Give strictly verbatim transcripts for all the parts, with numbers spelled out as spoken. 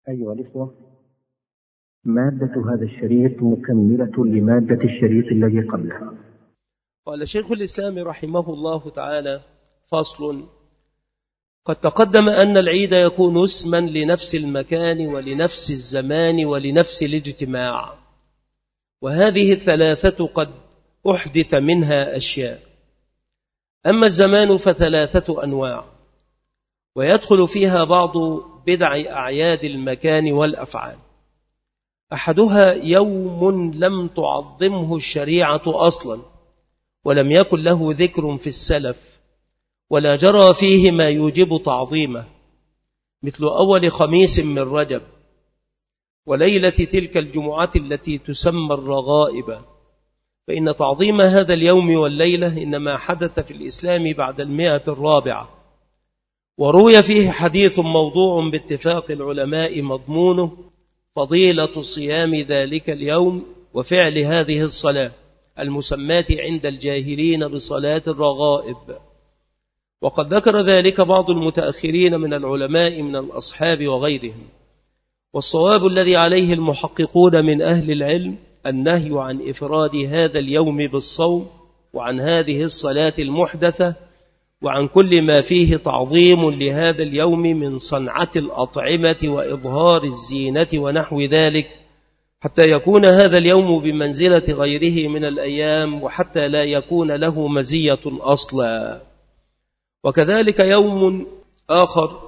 أيها الإخوة، مادة هذا الشريط مكملة لمادة الشريط الذي قبله. قال شيخ الإسلام رحمه الله تعالى: فصل. قد تقدم أن العيد يكون اسما لنفس المكان ولنفس الزمان ولنفس الاجتماع، وهذه الثلاثة قد أحدث منها أشياء. أما الزمان فثلاثة أنواع، ويدخل فيها بعض بدع أعياد المكان والأفعال. أحدها يوم لم تعظمه الشريعة أصلا، ولم يكن له ذكر في السلف، ولا جرى فيه ما يوجب تعظيمه، مثل أول خميس من رجب، وليلة تلك الجمعة التي تسمى الرغائب، فإن تعظيم هذا اليوم والليلة إنما حدث في الإسلام بعد المئة الرابعة. وروي فيه حديث موضوع باتفاق العلماء مضمونه فضيلة صيام ذلك اليوم وفعل هذه الصلاة المسماة عند الجاهلين بصلاة الرغائب. وقد ذكر ذلك بعض المتأخرين من العلماء من الأصحاب وغيرهم. والصواب الذي عليه المحققون من أهل العلم النهي عن إفراد هذا اليوم بالصوم، وعن هذه الصلاة المحدثة، وعن كل ما فيه تعظيم لهذا اليوم من صنعة الأطعمة وإظهار الزينة ونحو ذلك، حتى يكون هذا اليوم بمنزلة غيره من الأيام، وحتى لا يكون له مزية أصلا. وكذلك يوم آخر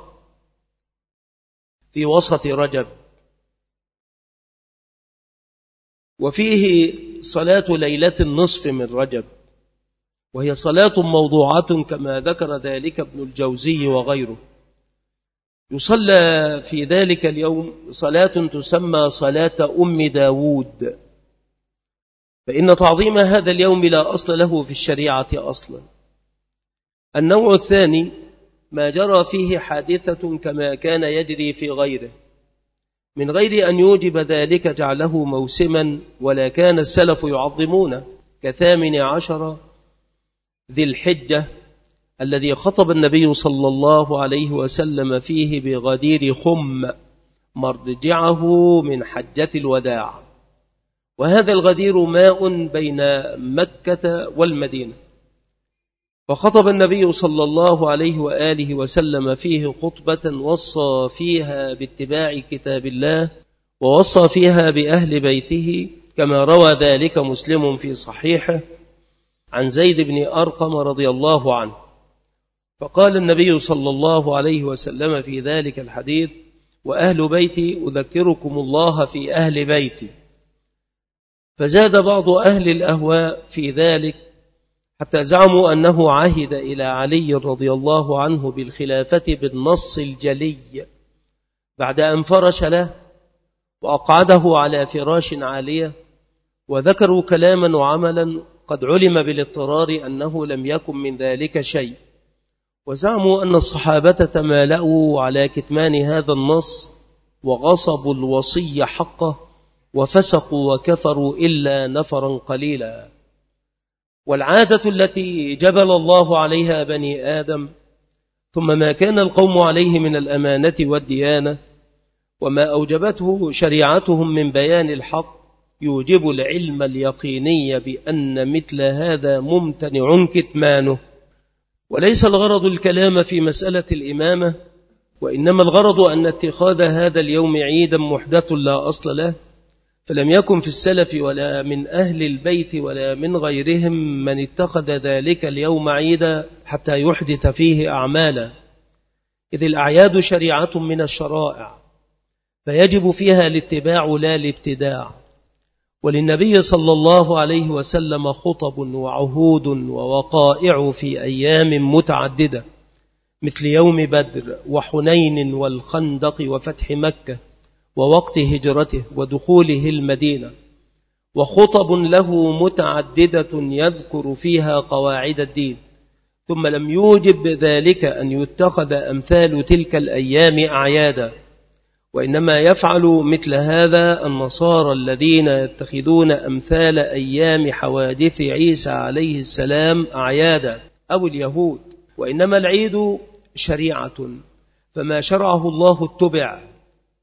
في وسط رجب، وفيه صلاة ليلة النصف من رجب، وهي صلاة موضوعة كما ذكر ذلك ابن الجوزي وغيره. يصلى في ذلك اليوم صلاة تسمى صلاة أم داود، فإن تعظيم هذا اليوم لا أصل له في الشريعة أصلا. النوع الثاني ما جرى فيه حادثة كما كان يجري في غيره، من غير أن يوجب ذلك جعله موسما، ولا كان السلف يعظمونه، كثامن عشر ذي الحجة الذي خطب النبي صلى الله عليه وسلم فيه بغدير خم مرجعه من حجة الوداع، وهذا الغدير ماء بين مكة والمدينة. فخطب النبي صلى الله عليه وآله وسلم فيه خطبة وصى فيها باتباع كتاب الله، ووصى فيها بأهل بيته، كما روى ذلك مسلم في صحيحه عن زيد بن أرقم رضي الله عنه. فقال النبي صلى الله عليه وسلم في ذلك الحديث: وأهل بيتي أذكركم الله في أهل بيتي. فزاد بعض أهل الأهواء في ذلك حتى زعموا أنه عهد إلى علي رضي الله عنه بالخلافة بالنص الجلي، بعد أن فرش له وأقعده على فراش عالية، وذكروا كلاما وعملا قد علم بالاضطرار أنه لم يكن من ذلك شيء. وزعموا أن الصحابة تمالأوا على كتمان هذا النص، وغصبوا الوصي حقه، وفسقوا وكفروا إلا نفرا قليلا. والعادة التي جبل الله عليها بني آدم، ثم ما كان القوم عليه من الأمانة والديانة، وما أوجبته شريعتهم من بيان الحق، يوجب العلم اليقيني بأن مثل هذا ممتنع كتمانه. وليس الغرض الكلام في مسألة الإمامة، وإنما الغرض أن اتخاذ هذا اليوم عيدا محدث لا أصل له، فلم يكن في السلف ولا من أهل البيت ولا من غيرهم من اتخذ ذلك اليوم عيدا حتى يحدث فيه أعمالا، إذ الأعياد شريعة من الشرائع، فيجب فيها الاتباع لا الابتداع. وللنبي صلى الله عليه وسلم خطب وعهود ووقائع في أيام متعددة، مثل يوم بدر وحنين والخندق وفتح مكة ووقت هجرته ودخوله المدينة، وخطب له متعددة يذكر فيها قواعد الدين. ثم لم يوجب ذلك أن يتخذ أمثال تلك الأيام أعيادا، وإنما يفعل مثل هذا النصارى الذين يتخذون أمثال أيام حوادث عيسى عليه السلام أعيادا، أو اليهود. وإنما العيد شريعة، فما شرعه الله اتبع،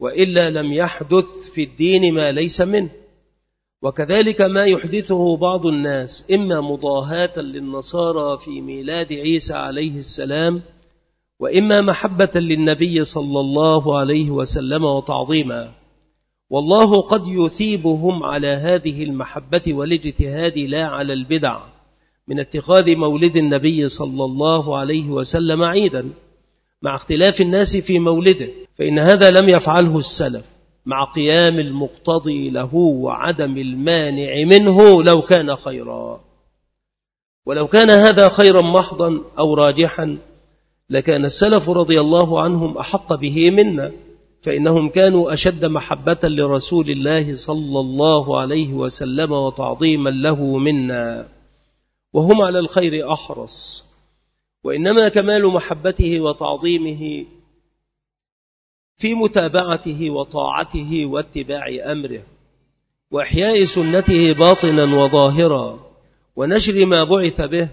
وإلا لم يحدث في الدين ما ليس منه. وكذلك ما يحدثه بعض الناس إما مضاهاة للنصارى في ميلاد عيسى عليه السلام، وإما محبة للنبي صلى الله عليه وسلم وتعظيما، والله قد يثيبهم على هذه المحبة والاجتهاد لا على البدع من اتخاذ مولد النبي صلى الله عليه وسلم عيدا، مع اختلاف الناس في مولده، فإن هذا لم يفعله السلف، مع قيام المقتضي له وعدم المانع منه لو كان خيرا. ولو كان هذا خيرا محضا أو راجحا لكان السلف رضي الله عنهم أحق به منا، فإنهم كانوا أشد محبة لرسول الله صلى الله عليه وسلم وتعظيما له منا، وهم على الخير أحرص. وإنما كمال محبته وتعظيمه في متابعته وطاعته واتباع أمره، وإحياء سنته باطنا وظاهرا، ونشر ما بعث به،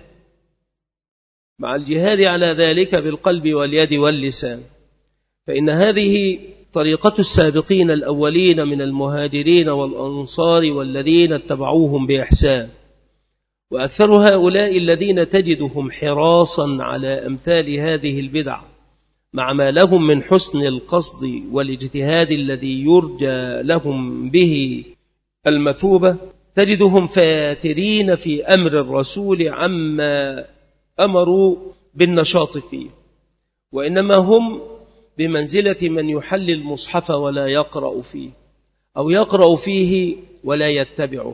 مع الجهاد على ذلك بالقلب واليد واللسان. فإن هذه طريقة السابقين الأولين من المهاجرين والأنصار والذين اتبعوهم بإحسان. وأكثر هؤلاء الذين تجدهم حراسا على أمثال هذه البدع، مع ما لهم من حسن القصد والاجتهاد الذي يرجى لهم به المثوبة، تجدهم فاترين في أمر الرسول عما أمروا بالنشاط فيه، وإنما هم بمنزلة من يحل المصحف ولا يقرأ فيه، أو يقرأ فيه ولا يتبعه،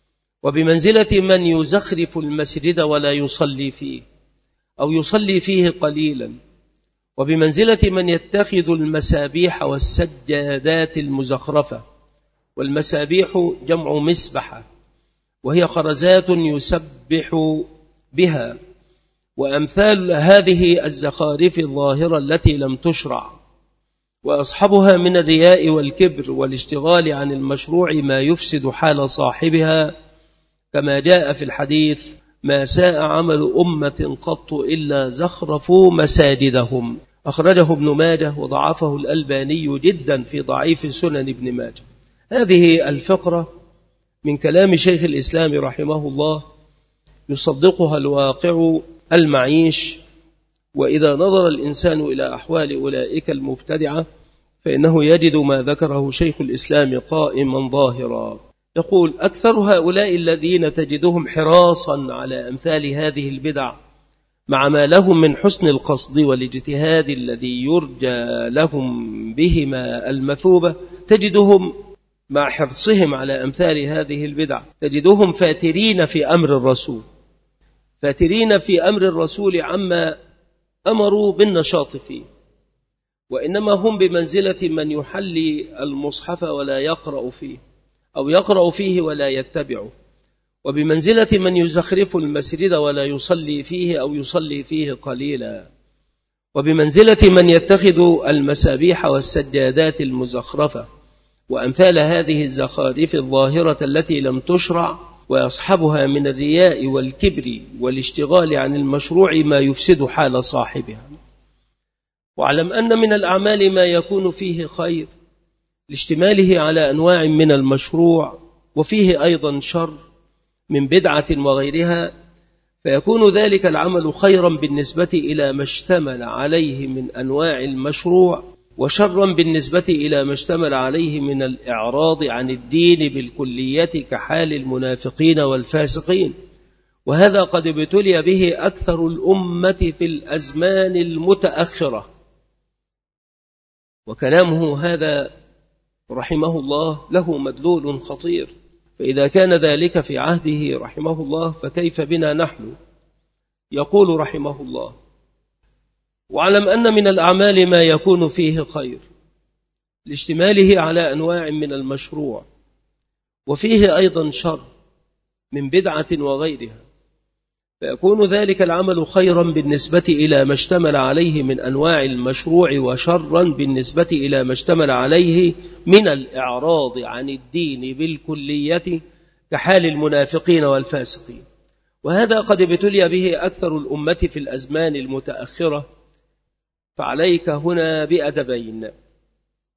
وبمنزلة من يزخرف المسجد ولا يصلي فيه، أو يصلي فيه قليلا، وبمنزلة من يتخذ المسابيح والسجادات المزخرفة. والمسابيح جمع مسبحة، وهي خرزات يسبح بها، وأمثال هذه الزخارف الظاهرة التي لم تشرع، وأصحابها من الرياء والكبر والاشتغال عن المشروع ما يفسد حال صاحبها، كما جاء في الحديث: ما ساء عمل أمة قط إلا زخرفوا مساجدهم، أخرجه ابن ماجه وضعفه الألباني جدا في ضعيف سنن ابن ماجه. هذه الفقرة من كلام شيخ الإسلام رحمه الله يصدقها الواقع المعيش. وإذا نظر الإنسان إلى أحوال أولئك المبتدعة فإنه يجد ما ذكره شيخ الإسلام قائما ظاهرا. يقول: أكثر هؤلاء الذين تجدهم حراسا على أمثال هذه البدع، مع ما لهم من حسن القصد والاجتهاد الذي يرجى لهم بهما المثوبة، تجدهم مع حرصهم على أمثال هذه البدع تجدهم فاترين في أمر الرسول، فاترين في أمر الرسول عما أمروا بالنشاط فيه، وإنما هم بمنزلة من يحلي المصحف ولا يقرأ فيه، أو يقرأ فيه ولا يتبعه، وبمنزلة من يزخرف المسجد ولا يصلي فيه أو يصلي فيه قليلا، وبمنزلة من يتخذ المسابيح والسجادات المزخرفة وأمثال هذه الزخارف الظاهرة التي لم تشرع، ويصحبها من الرياء والكبر والاشتغال عن المشروع ما يفسد حال صاحبها. واعلم أن من الأعمال ما يكون فيه خير لاشتماله على أنواع من المشروع، وفيه أيضا شر من بدعة وغيرها، فيكون ذلك العمل خيرا بالنسبة إلى ما اشتمل عليه من أنواع المشروع، وشرا بالنسبة إلى ما اشتمل عليه من الإعراض عن الدين بالكلية كحال المنافقين والفاسقين. وهذا قد ابتلي به أكثر الأمة في الأزمان المتأخرة. وكلامه هذا رحمه الله له مدلول خطير، فإذا كان ذلك في عهده رحمه الله فكيف بنا نحن؟ يقول رحمه الله: واعلم أن من الأعمال ما يكون فيه خير لاشتماله على أنواع من المشروع، وفيه أيضا شر من بدعة وغيرها، فيكون ذلك العمل خيرا بالنسبة إلى ما اشتمل عليه من أنواع المشروع، وشرا بالنسبة إلى ما اشتمل عليه من الإعراض عن الدين بالكلية كحال المنافقين والفاسقين. وهذا قد ابتلي به أكثر الأمة في الأزمان المتأخرة، فعليك هنا بأدبين: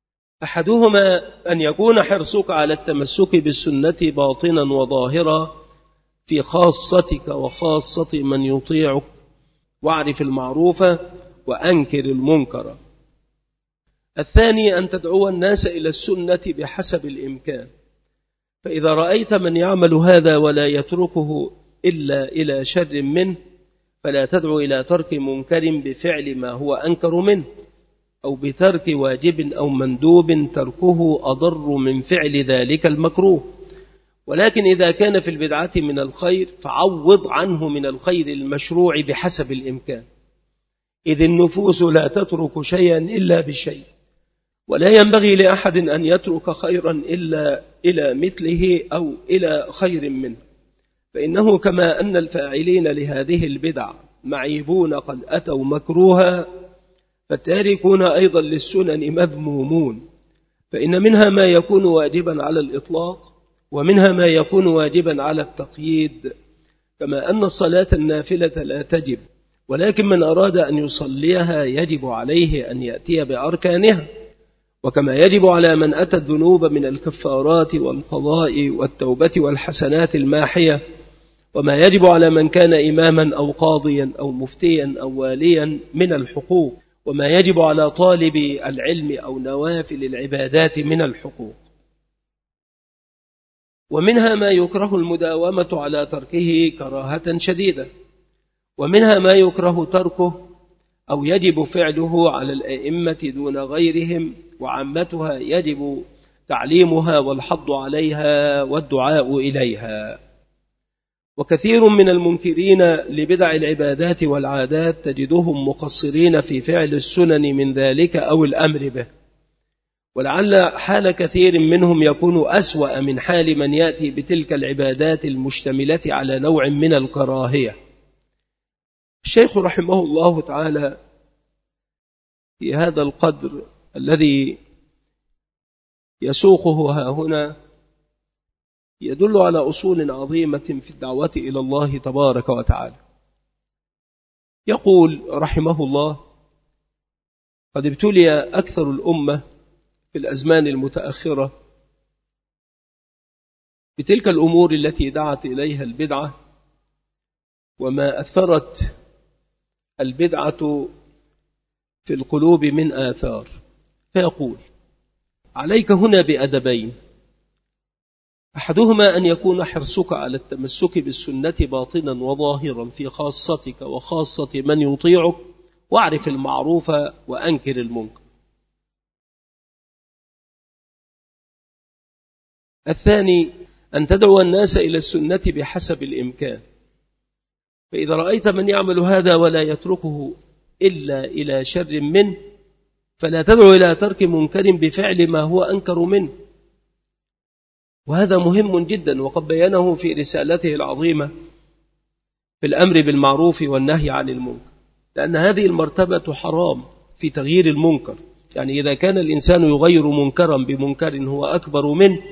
أحدهما أن يكون حرصك على التمسك بالسنة باطنا وظاهرا في خاصتك وخاصة من يطيعك، واعرف المعروف وأنكر المنكر. الثاني أن تدعو الناس إلى السنة بحسب الإمكان، فإذا رأيت من يعمل هذا ولا يتركه إلا إلى شر منه فلا تدعو إلى ترك منكر بفعل ما هو أنكر منه، أو بترك واجب أو مندوب تركه أضر من فعل ذلك المكروه. ولكن إذا كان في البدعة من الخير فعوض عنه من الخير المشروع بحسب الإمكان، إذ النفوس لا تترك شيئا إلا بشيء، ولا ينبغي لأحد أن يترك خيرا إلا إلى مثله أو إلى خير منه، فإنه كما أن الفاعلين لهذه البدع معيبون قد أتوا مكروها، فالتاركون أيضا للسنن مذمومون، فإن منها ما يكون واجبا على الإطلاق، ومنها ما يكون واجبا على التقييد، كما أن الصلاة النافلة لا تجب، ولكن من أراد أن يصليها يجب عليه أن يأتي بأركانها، وكما يجب على من أتى الذنوب من الكفارات والقضاء والتوبة والحسنات الماحية، وما يجب على من كان إماما أو قاضيا أو مفتيا أو واليا من الحقوق، وما يجب على طالب العلم أو نوافل العبادات من الحقوق. ومنها ما يكره المداومة على تركه كراهة شديدة، ومنها ما يكره تركه أو يجب فعله على الأئمة دون غيرهم، وعامتها يجب تعليمها والحض عليها والدعاء إليها. وكثير من المنكرين لبدع العبادات والعادات تجدهم مقصرين في فعل السنن من ذلك أو الأمر به، ولعل حال كثير منهم يكون أسوأ من حال من يأتي بتلك العبادات المشتملة على نوع من الكراهية. الشيخ رحمه الله تعالى في هذا القدر الذي يسوقه ها هنا يدل على أصول عظيمة في الدعوة إلى الله تبارك وتعالى. يقول رحمه الله: قد ابتلي أكثر الأمة في الأزمان المتأخرة بتلك الأمور التي دعت إليها البدعة، وما أثرت البدعة في القلوب من آثار. فيقول: عليك هنا بأدبين، أحدهما أن يكون حرصك على التمسك بالسنة باطنا وظاهرا في خاصتك وخاصة من يطيعك، واعرف المعروف وأنكر المنكر. الثاني أن تدعو الناس إلى السنة بحسب الإمكان، فإذا رأيت من يعمل هذا ولا يتركه إلا إلى شر منه فلا تدعو إلى ترك منكر بفعل ما هو أنكر منه. وهذا مهم جدا، وقد بينه في رسالته العظيمة في الأمر بالمعروف والنهي عن المنكر، لأن هذه المرتبة حرام في تغيير المنكر. يعني إذا كان الإنسان يغير منكرا بمنكر هو أكبر منه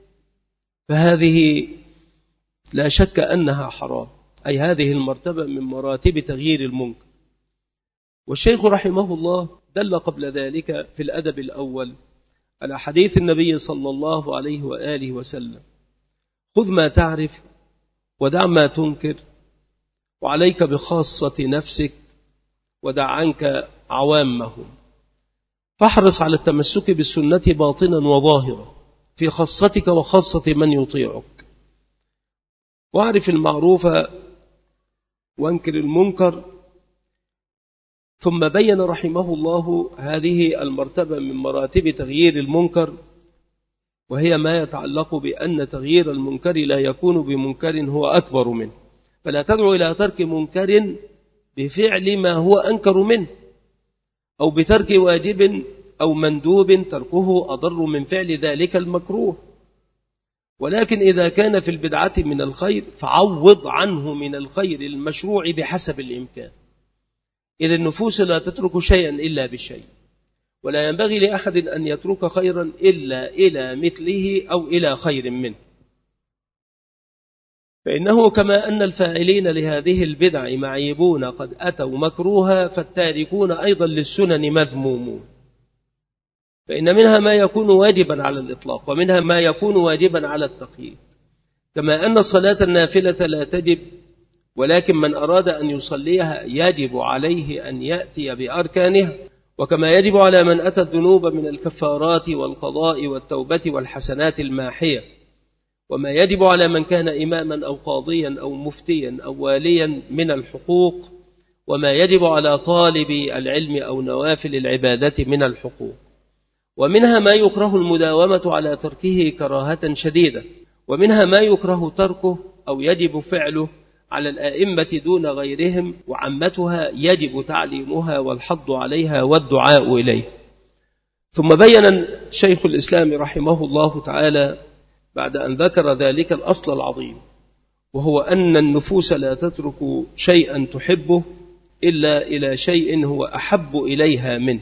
فهذه لا شك أنها حرام، أي هذه المرتبة من مراتب تغيير المنكر. والشيخ رحمه الله دل قبل ذلك في الأدب الأول على حديث النبي صلى الله عليه وآله وسلم: خذ ما تعرف ودع ما تنكر، وعليك بخاصة نفسك ودع عنك عوامهم. فاحرص على التمسك بالسنة باطنا وظاهرا في خاصتك وخاصة من يطيعك، واعرف المعروف وانكر المنكر. ثم بين رحمه الله هذه المرتبة من مراتب تغيير المنكر، وهي ما يتعلق بأن تغيير المنكر لا يكون بمنكر هو أكبر منه، فلا تدعو إلى ترك منكر بفعل ما هو أنكر منه، أو بترك واجب أو مندوب تركه أضر من فعل ذلك المكروه. ولكن إذا كان في البدعة من الخير فعوض عنه من الخير المشروع بحسب الإمكان، إذ النفوس لا تترك شيئا إلا بالشيء، ولا ينبغي لأحد أن يترك خيرا إلا إلى مثله أو إلى خير منه، فإنه كما أن الفاعلين لهذه البدع معيبون قد أتوا مكروها، فالتاركون أيضا للسنن مذمومون. فإن منها ما يكون واجبا على الإطلاق، ومنها ما يكون واجبا على التقييد، كما أن صلاة النافلة لا تجب، ولكن من أراد أن يصليها يجب عليه أن يأتي بأركانها، وكما يجب على من أتى الذنوب من الكفارات والقضاء والتوبة والحسنات الماحية، وما يجب على من كان إماما أو قاضيا أو مفتيا أو واليا من الحقوق، وما يجب على طالب العلم أو نوافل العبادة من الحقوق. ومنها ما يكره المداومة على تركه كراهة شديدة، ومنها ما يكره تركه أو يجب فعله على الآئمة دون غيرهم، وعمتها يجب تعليمها والحض عليها والدعاء إليه. ثم بين شيخ الإسلام رحمه الله تعالى بعد أن ذكر ذلك الأصل العظيم، وهو أن النفوس لا تترك شيئا تحبه إلا إلى شيء هو أحب إليها منه،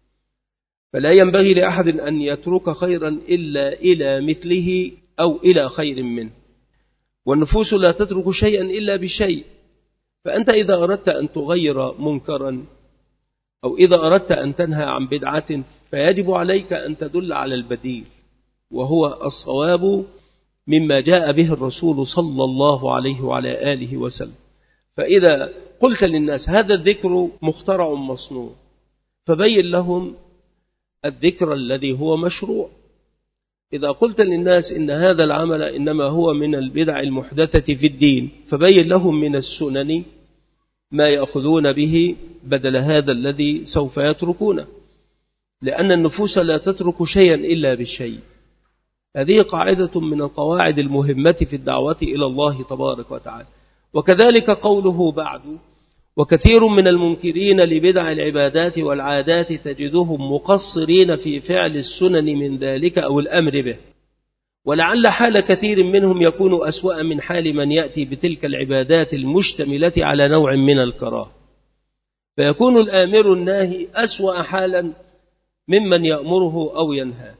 فلا ينبغي لأحد أن يترك خيرا إلا إلى مثله أو إلى خير منه. والنفوس لا تترك شيئا إلا بشيء، فأنت إذا أردت أن تغير منكرا أو إذا أردت أن تنهى عن بدعة فيجب عليك أن تدل على البديل، وهو الصواب مما جاء به الرسول صلى الله عليه وعلى آله وسلم. فإذا قلت للناس هذا الذكر مخترع مصنوع، فبين لهم الذكر الذي هو مشروع. إذا قلت للناس إن هذا العمل إنما هو من البدع المحدثة في الدين، فبين لهم من السنن ما يأخذون به بدل هذا الذي سوف يتركونه، لأن النفوس لا تترك شيئا إلا بالشيء. هذه قاعدة من القواعد المهمة في الدعوة إلى الله تبارك وتعالى. وكذلك قوله بعد: وكثير من المنكرين لبدع العبادات والعادات تجدهم مقصرين في فعل السنن من ذلك أو الأمر به، ولعل حال كثير منهم يكون أسوأ من حال من يأتي بتلك العبادات المشتملة على نوع من الكراهة، فيكون الآمر الناهي أسوأ حالا ممن يأمره أو ينهى.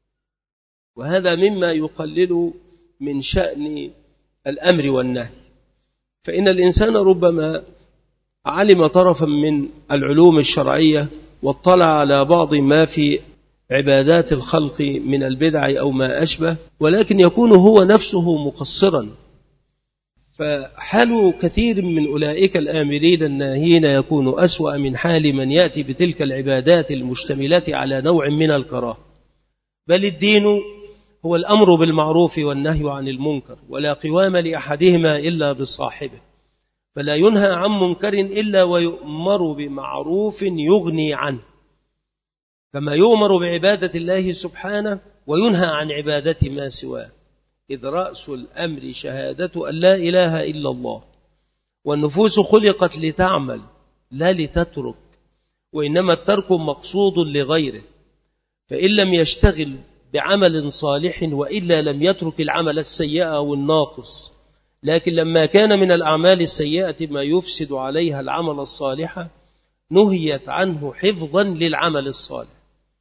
وهذا مما يقلل من شأن الأمر والنهي، فإن الإنسان ربما علم طرفا من العلوم الشرعية واطلع على بعض ما في عبادات الخلق من البدع أو ما أشبه، ولكن يكون هو نفسه مقصرا. فحال كثير من أولئك الآمرين الناهين يكون أسوأ من حال من يأتي بتلك العبادات المشتملة على نوع من الكراهة. بل الدين هو الأمر بالمعروف والنهي عن المنكر، ولا قوام لأحدهما إلا بصاحبه، فلا ينهى عن منكر إلا ويؤمر بمعروف يغني عنه، كما يؤمر بعبادة الله سبحانه وينهى عن عبادة ما سواه، إذ رأس الأمر شهادة أن لا إله إلا الله. والنفوس خلقت لتعمل لا لتترك، وإنما الترك مقصود لغيره، فإن لم يشتغل بعمل صالح وإلا لم يترك العمل السيء أو الناقص. لكن لما كان من الأعمال السيئة ما يفسد عليها العمل الصالح نهيت عنه حفظا للعمل الصالح.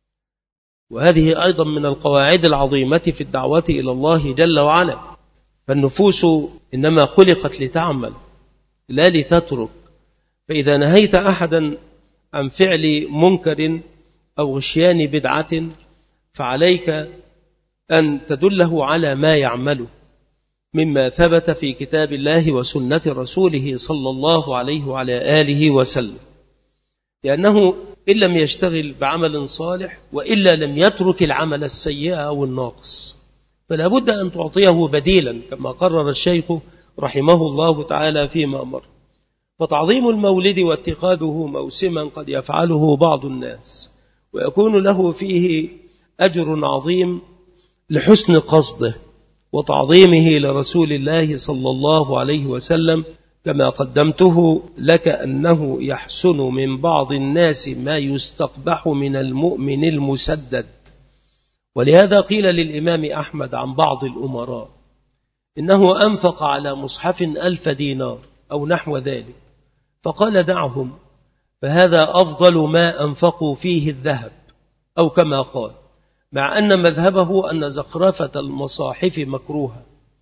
وهذه أيضا من القواعد العظيمة في الدعوة إلى الله جل وعلا. فالنفوس إنما خلقت لتعمل لا لتترك، فإذا نهيت أحدا عن فعل منكر أو غشيان بدعة فعليك أن تدله على ما يعمله مما ثبت في كتاب الله وسنة رسوله صلى الله عليه وعلى آله وسلم، لأنه إن لم يشتغل بعمل صالح وإلا لم يترك العمل السيء أو الناقص، فلا بد أن تعطيه بديلا كما قرر الشيخ رحمه الله تعالى فيما أمر. فتعظيم المولد واتخاذه موسما قد يفعله بعض الناس ويكون له فيه أجر عظيم لحسن قصده وتعظيمه لرسول الله صلى الله عليه وسلم، كما قدمته لك أنه يحسن من بعض الناس ما يستقبح من المؤمن المسدد. ولهذا قيل للإمام أحمد عن بعض الأمراء إنه أنفق على مصحف ألف دينار أو نحو ذلك، فقال دعهم فهذا أفضل ما أنفقوا فيه الذهب، أو كما قال، مع أن مذهبه أن زخرفة المصاحف مكروهة.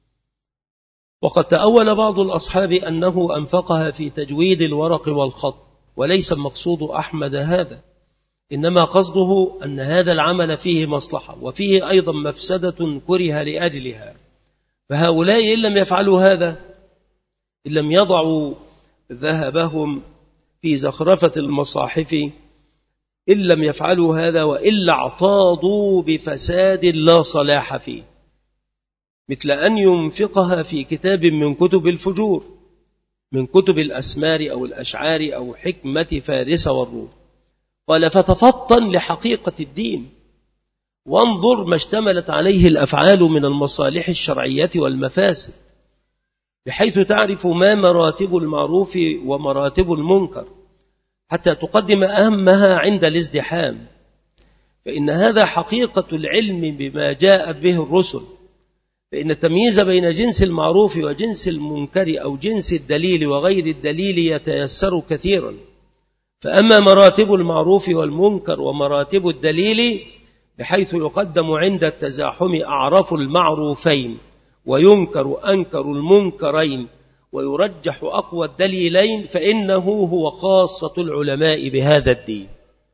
وقد تأول بعض الأصحاب أنه أنفقها في تجويد الورق والخط، وليس مقصود أحمد هذا، إنما قصده أن هذا العمل فيه مصلحة وفيه أيضا مفسدة كره لأجلها. فهؤلاء إن لم يفعلوا هذا، إن لم يضعوا ذهبهم في زخرفة المصاحف، إن لم يفعلوا هذا وإلا اعتاضوا بفساد لا صلاح فيه، مثل أن ينفقها في كتاب من كتب الفجور، من كتب الأسمار أو الأشعار أو حكمة فارس والروم. قال فتفطن لحقيقة الدين وانظر ما اشتملت عليه الأفعال من المصالح الشرعية والمفاسد، بحيث تعرف ما مراتب المعروف ومراتب المنكر حتى تقدم أهمها عند الازدحام، فإن هذا حقيقة العلم بما جاءت به الرسل. فإن التمييز بين جنس المعروف وجنس المنكر أو جنس الدليل وغير الدليل يتيسر كثيرا. فأما مراتب المعروف والمنكر ومراتب الدليل بحيث يقدم عند التزاحم أعرف المعروفين وينكر أنكر المنكرين ويرجح أقوى الدليلين، فإنه هو خاصة العلماء بهذا الدين.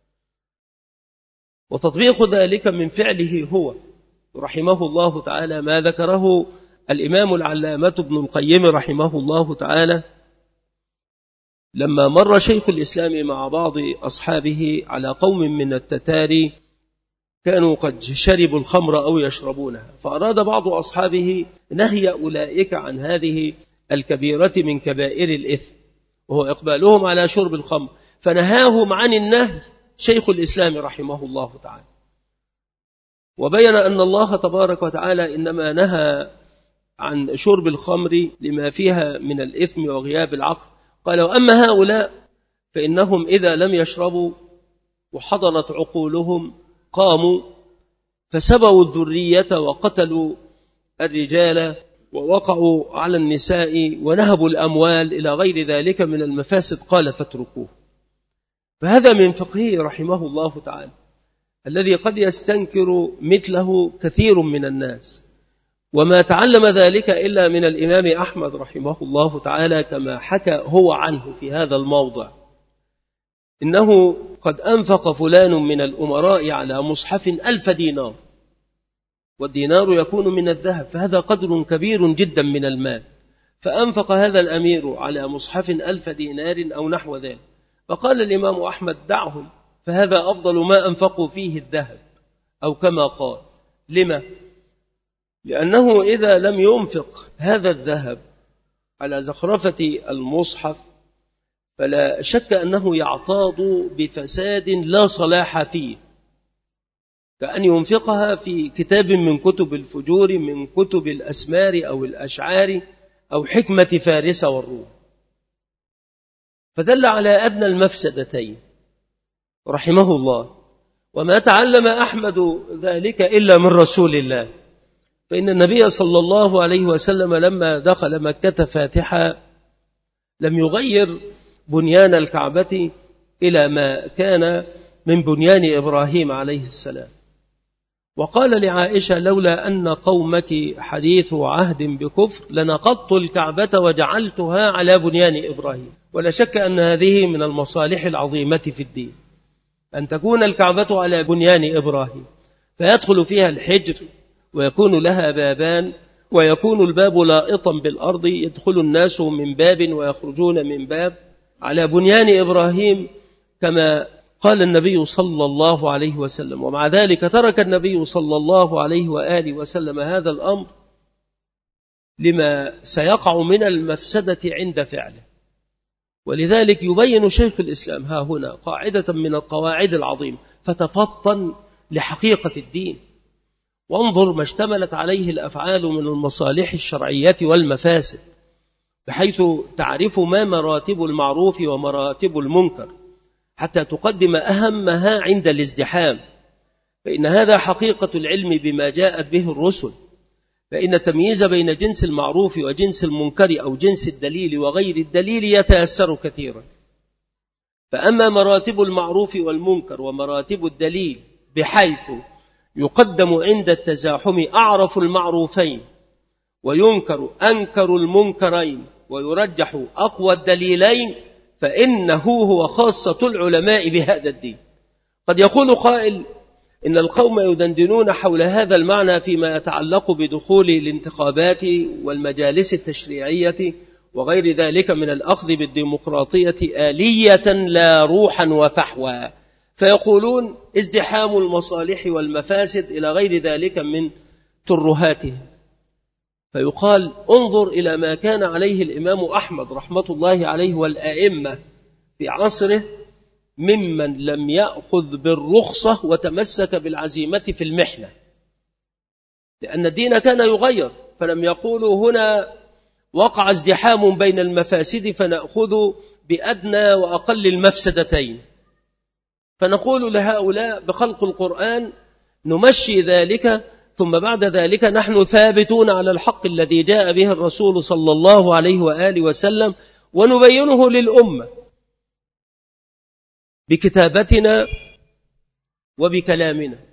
وتطبيق ذلك من فعله هو رحمه الله تعالى ما ذكره الإمام العلامة ابن القيم رحمه الله تعالى لما مر شيخ الإسلام مع بعض أصحابه على قوم من التتاري كانوا قد شربوا الخمر أو يشربونها، فأراد بعض أصحابه نهي أولئك عن هذه الكبيرة من كبائر الإثم وهو إقبالهم على شرب الخمر، فنهاهم عن النهي شيخ الإسلام رحمه الله تعالى، وبين أن الله تبارك وتعالى إنما نهى عن شرب الخمر لما فيها من الإثم وغياب العقل. قال وأما هؤلاء فإنهم إذا لم يشربوا وحضرت عقولهم قاموا فسبوا الذرية وقتلوا الرجال ووقعوا على النساء ونهبوا الأموال إلى غير ذلك من المفاسد، قال فاتركوه. فهذا من فقهه رحمه الله تعالى الذي قد يستنكر مثله كثير من الناس، وما تعلم ذلك إلا من الإمام أحمد رحمه الله تعالى كما حكى هو عنه في هذا الموضع، إنه قد أنفق فلان من الأمراء على مصحف ألف دينار، والدينار يكون من الذهب، فهذا قدر كبير جدا من المال، فأنفق هذا الأمير على مصحف ألف دينار أو نحو ذلك، فقال الإمام أحمد دعهم فهذا أفضل ما أنفقوا فيه الذهب، أو كما قال. لما؟ لأنه إذا لم ينفق هذا الذهب على زخرفة المصحف فلا شك أنه يعتاض بفساد لا صلاح فيه، كأن ينفقها في كتاب من كتب الفجور، من كتب الأسمار أو الأشعار أو حكمة فارس والروم، فدل على أدنى المفسدتين رحمه الله. وما تعلم أحمد ذلك إلا من رسول الله، فإن النبي صلى الله عليه وسلم لما دخل مكة فاتحا لم يغير بنيان الكعبة إلى ما كان من بنيان إبراهيم عليه السلام، وقال لعائشة لولا أن قومك حديث عهد بكفر لنقضت الكعبة وجعلتها على بنيان إبراهيم. ولا شك أن هذه من المصالح العظيمة في الدين، أن تكون الكعبة على بنيان إبراهيم فيدخل فيها الحجر ويكون لها بابان، ويكون الباب لائطا بالأرض يدخل الناس من باب ويخرجون من باب على بنيان إبراهيم كما قال النبي صلى الله عليه وسلم. ومع ذلك ترك النبي صلى الله عليه وآله وسلم هذا الأمر لما سيقع من المفسدة عند فعله. ولذلك يبين شيخ الإسلام ها هنا قاعدة من القواعد العظيمة، فتفطن لحقيقة الدين وانظر ما اشتملت عليه الأفعال من المصالح الشرعية والمفاسد، بحيث تعرف ما مراتب المعروف ومراتب المنكر حتى تقدم أهمها عند الازدحام، فإن هذا حقيقة العلم بما جاءت به الرسل. فإن التمييز بين جنس المعروف وجنس المنكر أو جنس الدليل وغير الدليل يتيسر كثيرا. فأما مراتب المعروف والمنكر ومراتب الدليل بحيث يقدم عند التزاحم أعرف المعروفين وينكر أنكر المنكرين ويرجح أقوى الدليلين، فإنه هو خاصة العلماء بهذا الدين. قد يقول قائل إن القوم يدندنون حول هذا المعنى فيما يتعلق بدخول الانتخابات والمجالس التشريعية وغير ذلك من الأخذ بالديمقراطية آلية لا روحا وفحوى، فيقولون ازدحام المصالح والمفاسد إلى غير ذلك من ترهاته. فيقال انظر إلى ما كان عليه الإمام أحمد رحمة الله عليه والآئمة في عصره ممن لم يأخذ بالرخصة وتمسك بالعزيمة في المحنة، لأن الدين كان يغير، فلم يقولوا هنا وقع ازدحام بين المفاسد فنأخذ بأدنى وأقل المفسدتين، فنقول لهؤلاء بخلق القرآن نمشي ذلك، ثم بعد ذلك نحن ثابتون على الحق الذي جاء به الرسول صلى الله عليه وآله وسلم، ونبينه للأمة بكتابتنا وبكلامنا.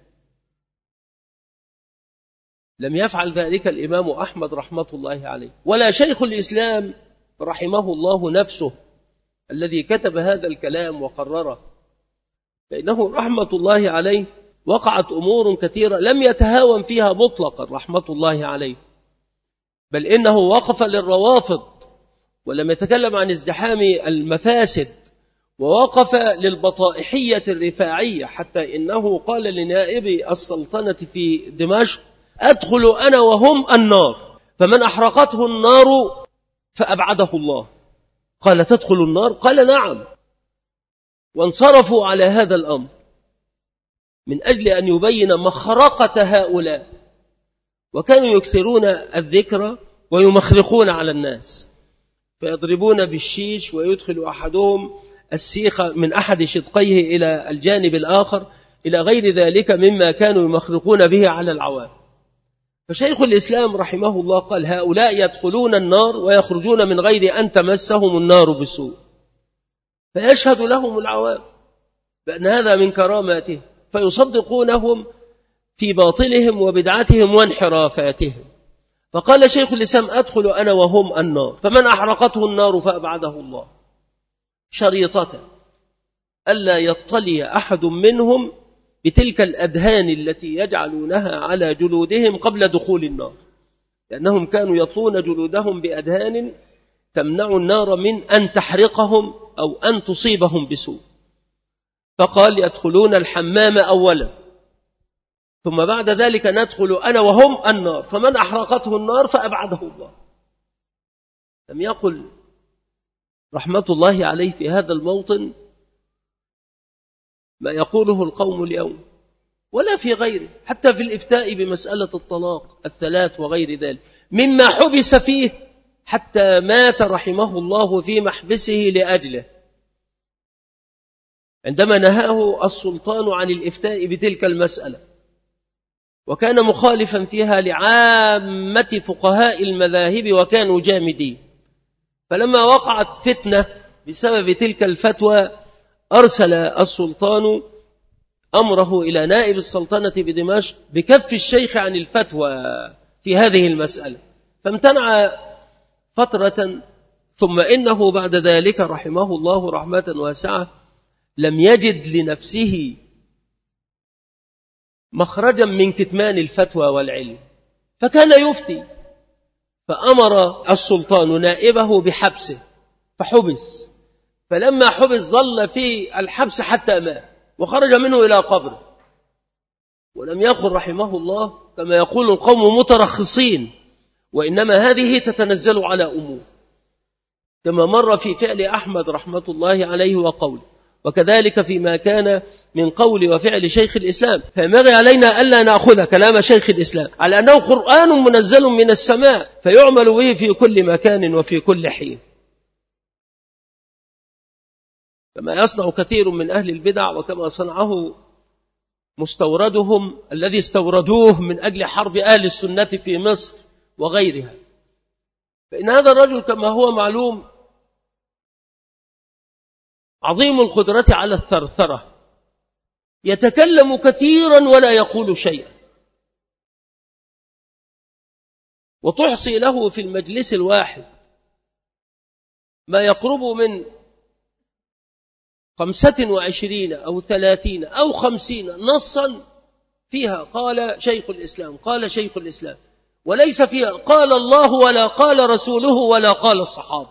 لم يفعل ذلك الإمام أحمد رحمة الله عليه، ولا شيخ الإسلام رحمه الله نفسه الذي كتب هذا الكلام وقرره، فإنه رحمة الله عليه وقعت أمور كثيرة لم يتهاون فيها مطلقا رحمة الله عليه، بل إنه وقف للروافض ولم يتكلم عن ازدحام المفاسد، ووقف للبطائحية الرفاعية، حتى إنه قال لنائب السلطنة في دمشق أدخل أنا وهم النار، فمن أحرقته النار فأبعده الله. قال تدخل النار؟ قال نعم، وانصرفوا على هذا الأمر من أجل أن يبين مخرقة هؤلاء، وكانوا يكثرون الذكر ويمخرقون على الناس، فيضربون بالشيش ويدخل أحدهم السيخ من أحد شدقيه إلى الجانب الآخر إلى غير ذلك مما كانوا يمخرقون به على العوام. فشيخ الإسلام رحمه الله قال هؤلاء يدخلون النار ويخرجون من غير أن تمسهم النار بسوء، فيشهد لهم العوام بأن هذا من كراماته، فيصدقونهم في باطلهم وبدعتهم وانحرافاتهم. فقال شيخ الإسلام أدخل أنا وهم النار، فمن أحرقته النار فأبعده الله، شريطة ألا يطلي أحد منهم بتلك الأدهان التي يجعلونها على جلودهم قبل دخول النار، لأنهم كانوا يطلون جلودهم بأدهان تمنع النار من أن تحرقهم أو أن تصيبهم بسوء. فقال يدخلون الحمام أولا، ثم بعد ذلك ندخل أنا وهم النار، فمن أحرقته النار فأبعده الله. لم يقل رحمة الله عليه في هذا الموطن ما يقوله القوم اليوم ولا في غيره، حتى في الإفتاء بمسألة الطلاق الثلاث وغير ذلك، مما حبس فيه حتى مات رحمه الله في محبسه لأجله، عندما نهاه السلطان عن الإفتاء بتلك المسألة، وكان مخالفا فيها لعامة فقهاء المذاهب وكانوا جامدين. فلما وقعت فتنة بسبب تلك الفتوى أرسل السلطان أمره إلى نائب السلطنة بدمشق بكف الشيخ عن الفتوى في هذه المسألة، فامتنع فترة، ثم إنه بعد ذلك رحمه الله رحمة واسعة لم يجد لنفسه مخرجا من كتمان الفتوى والعلم، فكان يفتي، فأمر السلطان نائبه بحبسه فحبس، فلما حبس ظل في الحبس حتى مات وخرج منه إلى قبره، ولم يقل رحمه الله كما يقول القوم مترخصين، وإنما هذه تتنزل على أمور، كما مر في فعل أحمد رحمة الله عليه وقوله، وكذلك فيما كان من قول وفعل شيخ الإسلام. فينبغي علينا ألا نأخذ كلام شيخ الإسلام على أنه قرآن منزل من السماء فيعمل به في كل مكان وفي كل حين، كما يصنع كثير من أهل البدع، وكما صنعه مستوردهم الذي استوردوه من أجل حرب أهل السنة في مصر وغيرها. فإن هذا الرجل كما هو معلوم عظيم القدرة على الثرثرة، يتكلم كثيرا ولا يقول شيئا، وتحصي له في المجلس الواحد ما يقرب من خمسة وعشرين أو ثلاثين أو خمسين نصا فيها قال شيخ الإسلام قال شيخ الإسلام، وليس فيها قال الله ولا قال رسوله ولا قال الصحابة.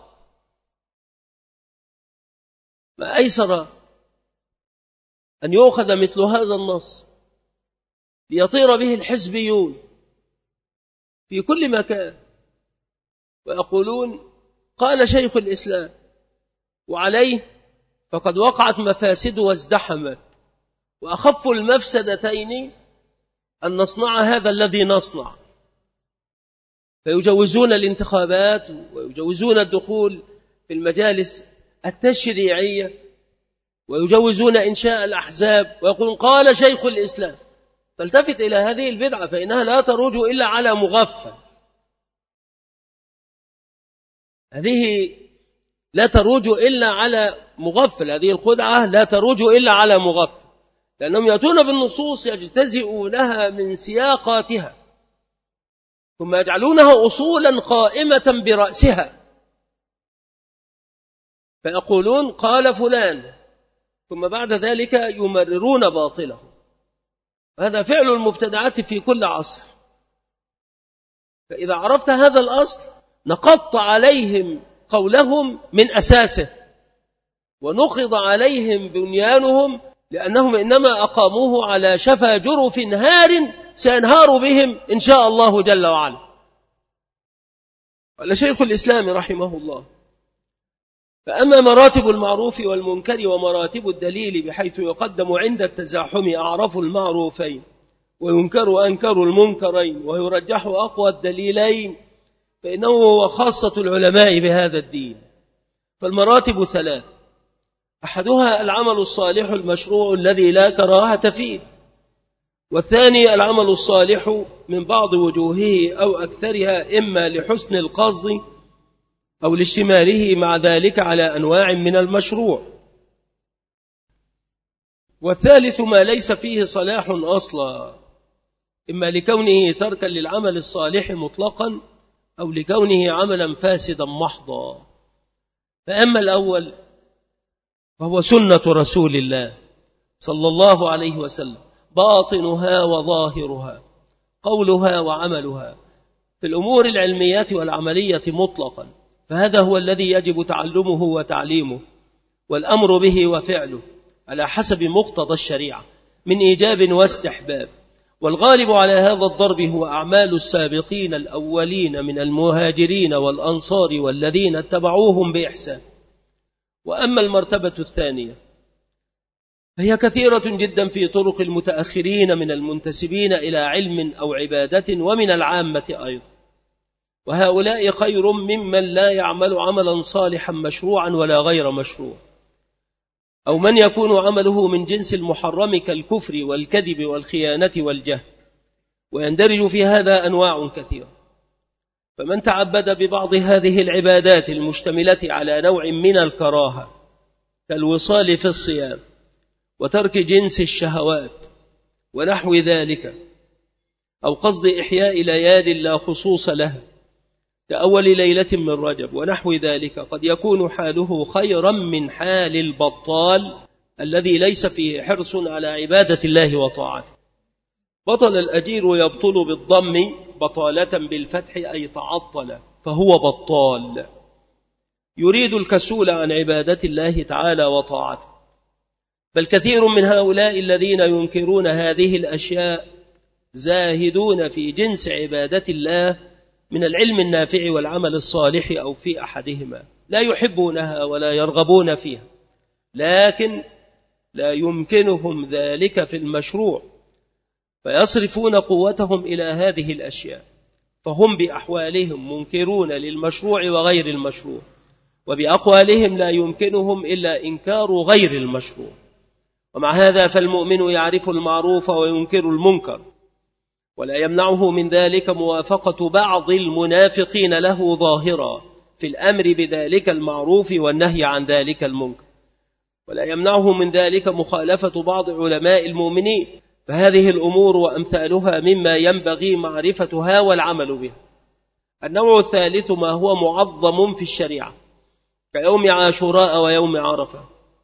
ما أيسر أن يؤخذ مثل هذا النص ليطير به الحزبيون في كل مكان ويقولون قال شيخ الإسلام، وعليه فقد وقعت مفاسد وازدحمت، وأخف المفسدتين أن نصنع هذا الذي نصنع، فيجوزون الانتخابات ويجوزون الدخول في المجالس التشريعية ويجوزون إنشاء الأحزاب ويقولون قال شيخ الإسلام. فالتفت إلى هذه البدعة فإنها لا تروج إلا على مغفل، هذه لا تروج إلا على مغفل، هذه الخدعة لا تروج إلا على مغفل، لأنهم يأتون بالنصوص يجتزئونها من سياقاتها ثم يجعلونها أصولا قائمة برأسها، فيقولون قال فلان ثم بعد ذلك يمررون باطله. هذا فعل المبتدعات في كل عصر. فإذا عرفت هذا الأصل نقضت عليهم قولهم من أساسه ونقض عليهم بنيانهم، لأنهم إنما أقاموه على شفا جرف نهار سينهار بهم إن شاء الله جل وعلا. قال شيخ الإسلام رحمه الله: فأما مراتب المعروف والمنكر ومراتب الدليل بحيث يقدم عند التزاحم أعرف المعروفين وينكر أنكر المنكرين ويرجح أقوى الدليلين، فإنه هو خاصة العلماء بهذا الدين. فالمراتب ثلاث: أحدها العمل الصالح المشروع الذي لا كراهة فيه، والثاني العمل الصالح من بعض وجوهه أو أكثرها إما لحسن القصد أو لاشتماله مع ذلك على أنواع من المشروع، والثالث ما ليس فيه صلاح أصلا، إما لكونه تركا للعمل الصالح مطلقا أو لكونه عملا فاسدا محضا. فأما الأول فهو سنة رسول الله صلى الله عليه وسلم، باطنها وظاهرها، قولها وعملها، في الأمور العلمية والعملية مطلقا، فهذا هو الذي يجب تعلمه وتعليمه والأمر به وفعله على حسب مقتضى الشريعة من إيجاب واستحباب. والغالب على هذا الضرب هو أعمال السابقين الأولين من المهاجرين والأنصار والذين اتبعوهم بإحسان. وأما المرتبة الثانية فهي كثيرة جدا في طرق المتأخرين من المنتسبين إلى علم أو عبادة ومن العامة أيضا، وهؤلاء خير ممن لا يعمل عملا صالحا مشروعا ولا غير مشروع، أو من يكون عمله من جنس المحرم كالكفر والكذب والخيانة والجهل، ويندرج في هذا أنواع كثيرة. فمن تعبد ببعض هذه العبادات المشتملة على نوع من الكراهة كالوصال في الصيام وترك جنس الشهوات ونحو ذلك، أو قصد إحياء ليال لا خصوص لها كأول ليلة من رجب ونحو ذلك، قد يكون حاله خيرا من حال البطال الذي ليس فيه حرص على عبادة الله وطاعته. بطل الأجير يبطل بالضم بطالة بالفتح أي تعطل، فهو بطال يريد الكسول عن عبادة الله تعالى وطاعته. بل كثير من هؤلاء الذين ينكرون هذه الأشياء زاهدون في جنس عبادة الله من العلم النافع والعمل الصالح أو في أحدهما، لا يحبونها ولا يرغبون فيها، لكن لا يمكنهم ذلك في المشروع، فيصرفون قوتهم إلى هذه الأشياء، فهم بأحوالهم منكرون للمشروع وغير المشروع، وبأقوالهم لا يمكنهم إلا إنكار غير المشروع. ومع هذا فالمؤمن يعرف المعروف وينكر المنكر، ولا يمنعه من ذلك موافقة بعض المنافقين له ظاهرا في الأمر بذلك المعروف والنهي عن ذلك المنكر، ولا يمنعه من ذلك مخالفة بعض علماء المؤمنين. فهذه الأمور وأمثالها مما ينبغي معرفتها والعمل بها. النوع الثالث ما هو معظم في الشريعة كيوم عاشوراء ويوم عرفة،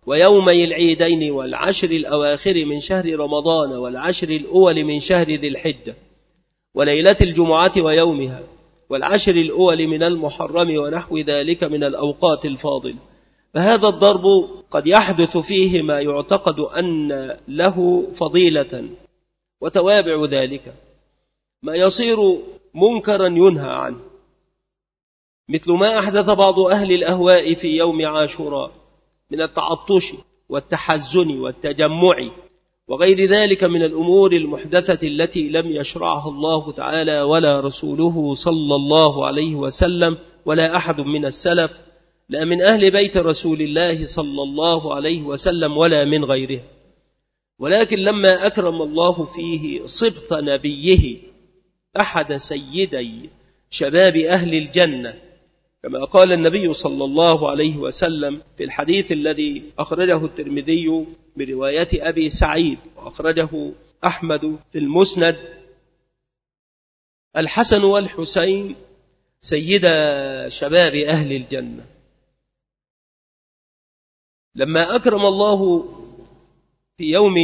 ويومي العيدين والعشر الأواخر من شهر رمضان والعشر الأول من شهر ذي الحجة وليلة الجمعة ويومها والعشر الأول من المحرم ونحو ذلك من الأوقات الفاضلة. فهذا الضرب قد يحدث فيه ما يعتقد أن له فضيلة، وتوابع ذلك ما يصير منكرا ينهى عنه، مثل ما أحدث بعض أهل الأهواء في يوم عاشوراء من التعطش والتحزن والتجمع وغير ذلك من الأمور المحدثة التي لم يشرعها الله تعالى ولا رسوله صلى الله عليه وسلم ولا أحد من السلف، لا من أهل بيت رسول الله صلى الله عليه وسلم ولا من غيره. ولكن لما أكرم الله فيه صبط نبيه أحد سيدي شباب أهل الجنة، كما قال النبي صلى الله عليه وسلم في الحديث الذي أخرجه الترمذي برواية أبي سعيد وأخرجه أحمد في المسند: الحسن والحسين سيدا شباب أهل الجنة. لما أكرم الله في يوم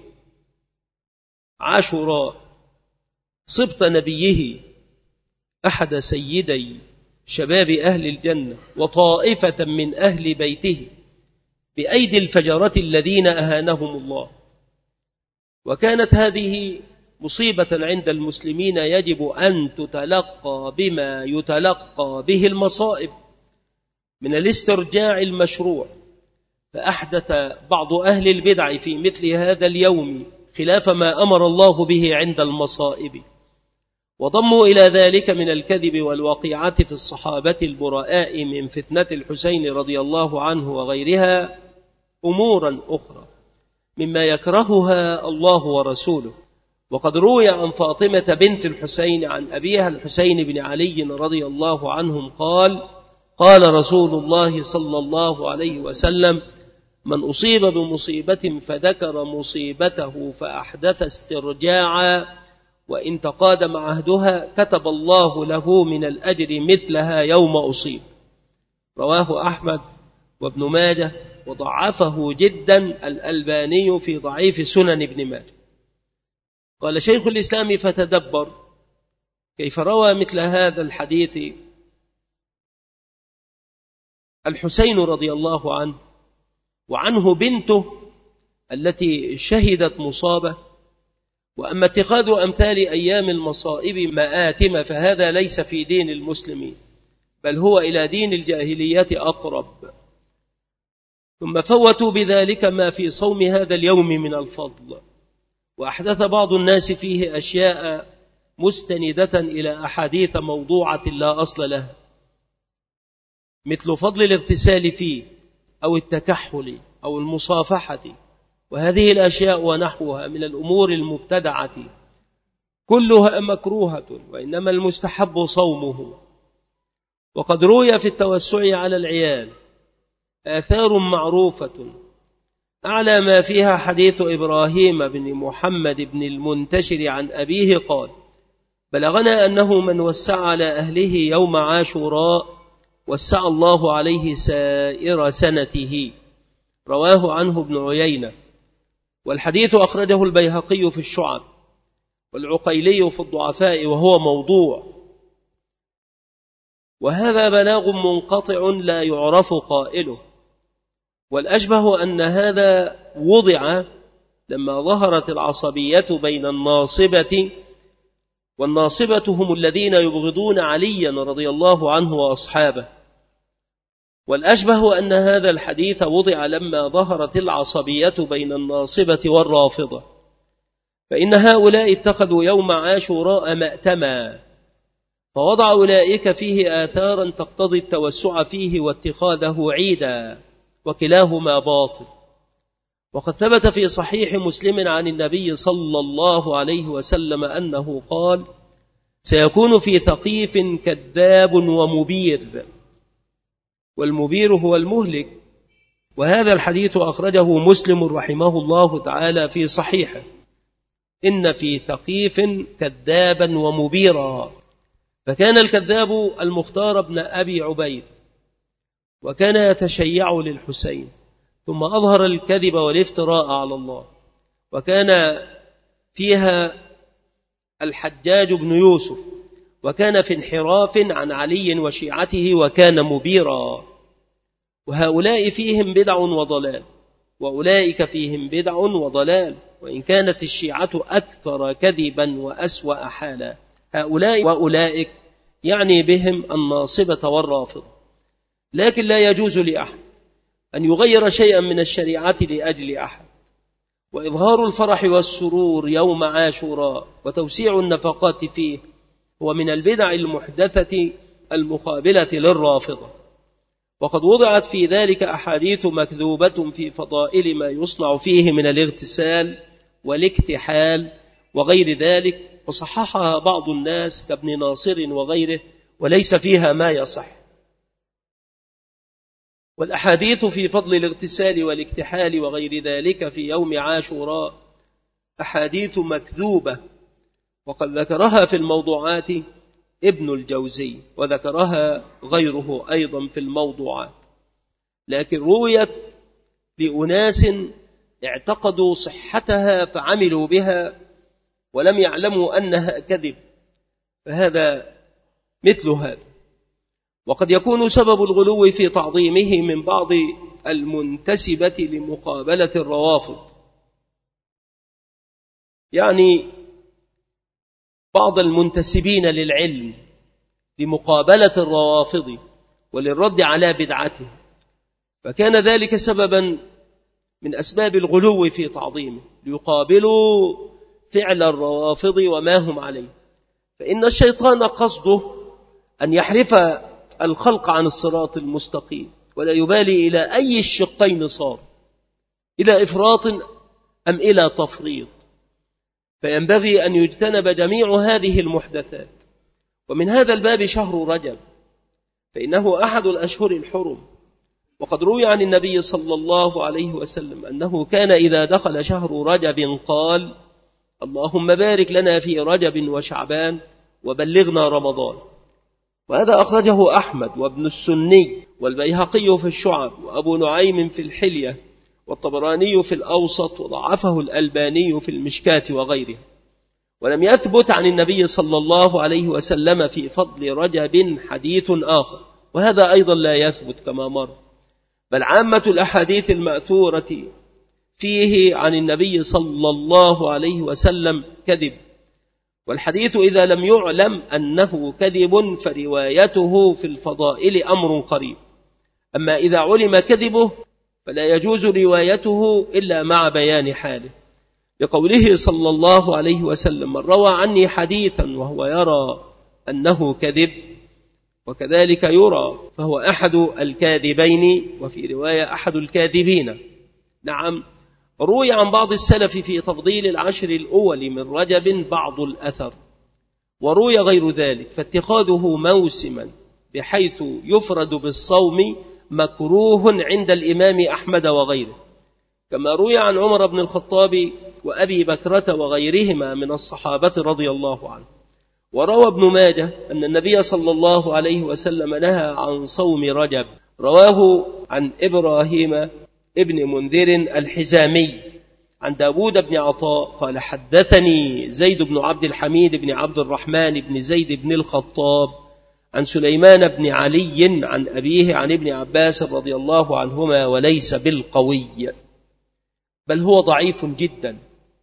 عاشوراء صبط نبيه أحد سيدي شباب أهل الجنة وطائفة من أهل بيته بأيدي الفجرة الذين أهانهم الله، وكانت هذه مصيبة عند المسلمين يجب أن تتلقى بما يتلقى به المصائب من الاسترجاع المشروع. فأحدث بعض أهل البدع في مثل هذا اليوم خلاف ما أمر الله به عند المصائب، وضموا إلى ذلك من الكذب والوقيعة في الصحابة البراء من فتنة الحسين رضي الله عنه وغيرها أمورا أخرى مما يكرهها الله ورسوله. وقد روي عن فاطمة بنت الحسين عن أبيها الحسين بن علي رضي الله عنهم قال: قال رسول الله صلى الله عليه وسلم: من أصيب بمصيبة فذكر مصيبته فأحدث استرجاعا وإن تقادم عهدها كتب الله له من الأجر مثلها يوم أصيب. رواه أحمد وابن ماجه، وضعفه جدا الألباني في ضعيف سنن ابن ماجه. قال شيخ الإسلام: فتدبر كيف روى مثل هذا الحديث الحسين رضي الله عنه وعنه بنته التي شهدت مصابة. وأما اتخاذ أمثال أيام المصائب مآتم فهذا ليس في دين المسلمين، بل هو إلى دين الجاهلية أقرب. ثم فوتوا بذلك ما في صوم هذا اليوم من الفضل، وأحدث بعض الناس فيه أشياء مستندة إلى أحاديث موضوعة لا أصل لها، مثل فضل الاغتسال فيه أو التكحل أو المصافحة، وهذه الأشياء ونحوها من الأمور المبتدعة كلها مكروهة، وإنما المستحب صومه. وقد روي في التوسع على العيال آثار معروفة، أعلى ما فيها حديث إبراهيم بن محمد بن المنتشر عن أبيه قال: بلغنا أنه من وسع على أهله يوم عاشوراء وسع الله عليه سائر سنته. رواه عنه ابن عيينة، والحديث أخرجه البيهقي في الشعب والعقيلي في الضعفاء وهو موضوع، وهذا بلاغ منقطع لا يعرف قائله. والأشبه أن هذا وضع لما ظهرت العصبية بين الناصبة، والناصبة هم الذين يبغضون عليا رضي الله عنه وأصحابه. والأشبه أن هذا الحديث وضع لما ظهرت العصبية بين الناصبة والرافضة، فإن هؤلاء اتخذوا يوم عاشوراء مأتما، فوضع أولئك فيه آثارا تقتضي التوسع فيه واتخاذه عيدا، وكلاهما باطل. وقد ثبت في صحيح مسلم عن النبي صلى الله عليه وسلم أنه قال: سيكون في ثقيف كذاب ومبير، والمبير هو المهلك. وهذا الحديث أخرجه مسلم رحمه الله تعالى في صحيحه: إن في ثقيف كذابا ومبيرا. فكان الكذاب المختار بن أبي عبيد، وكان يتشيع للحسين، ثم أظهر الكذب والافتراء على الله. وكان فيها الحجاج بن يوسف، وكان في انحراف عن علي وشيعته، وكان مبيرا. وهؤلاء فيهم بدع وضلال، وأولئك فيهم بدع وضلال، وإن كانت الشيعة أكثر كذبا وأسوأ حالا. هؤلاء وأولئك يعني بهم الناصبة والرافضة. لكن لا يجوز لأحد أن يغير شيئا من الشريعة لأجل أحد. وإظهار الفرح والسرور يوم عاشوراء وتوسيع النفقات فيه هو من البدع المحدثة المقابلة للرافضة. وقد وضعت في ذلك أحاديث مكذوبة في فضائل ما يصنع فيه من الاغتسال والاكتحال وغير ذلك، وصححها بعض الناس كابن ناصر وغيره، وليس فيها ما يصح. والأحاديث في فضل الاغتسال والاكتحال وغير ذلك في يوم عاشوراء أحاديث مكذوبة، وقد ذكرها في الموضوعات ابن الجوزي، وذكرها غيره أيضا في الموضوعات، لكن رويت لأناس اعتقدوا صحتها فعملوا بها ولم يعلموا أنها كذب، فهذا مثل هذا. وقد يكون سبب الغلو في تعظيمه من بعض المنتسبة لمقابلة الروافض، يعني بعض المنتسبين للعلم لمقابلة الروافض وللرد على بدعته، فكان ذلك سببا من أسباب الغلو في تعظيمه ليقابلوا فعل الروافض وما هم عليه. فإن الشيطان قصده أن يحرف الخلق عن الصراط المستقيم، ولا يبالي إلى أي الشقين صار، إلى إفراط أم إلى تفريط. فينبغي أن يجتنب جميع هذه المحدثات. ومن هذا الباب شهر رجب، فإنه أحد الأشهر الحرم. وقد روي عن النبي صلى الله عليه وسلم أنه كان إذا دخل شهر رجب قال: اللهم بارك لنا في رجب وشعبان وبلغنا رمضان. وهذا أخرجه أحمد وابن السني والبيهقي في الشعب وأبو نعيم في الحلية والطبراني في الأوسط، وضعفه الألباني في المشكاة وغيره. ولم يثبت عن النبي صلى الله عليه وسلم في فضل رجب حديث آخر، وهذا أيضا لا يثبت كما مر، بل عامة الأحاديث المأثورة فيه عن النبي صلى الله عليه وسلم كذب. والحديث إذا لم يعلم أنه كذب فروايته في الفضائل أمر قريب. أما إذا علم كذبه فلا يجوز روايته إلا مع بيان حاله، لقوله صلى الله عليه وسلم: من روى عني حديثا وهو يرى أنه كذب وكذلك يرى فهو أحد الكاذبين، وفي رواية أحد الكاذبين. نعم، روي عن بعض السلف في تفضيل العشر الأول من رجب بعض الأثر، وروي غير ذلك، فاتخاذه موسما بحيث يفرد بالصوم مكروه عند الإمام أحمد وغيره، كما روي عن عمر بن الخطاب وأبي بكرة وغيرهما من الصحابة رضي الله عنه. وروى ابن ماجه أن النبي صلى الله عليه وسلم نهى عن صوم رجب، رواه عن إبراهيم ابن منذر الحزامي عن داود بن عطاء قال: حدثني زيد بن عبد الحميد بن عبد الرحمن بن زيد بن الخطاب عن سليمان بن علي عن أبيه عن ابن عباس رضي الله عنهما، وليس بالقوي، بل هو ضعيف جدا.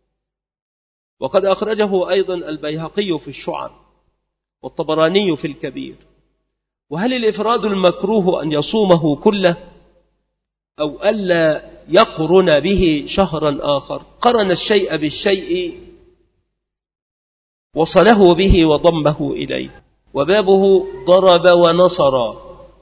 وقد أخرجه أيضا البيهقي في الشعب والطبراني في الكبير. وهل الإفراد المكروه أن يصومه كله أو ألا يقرن به شهرا آخر؟ قرن الشيء بالشيء وصله به وضمه إليه، وبابه ضرب ونصر.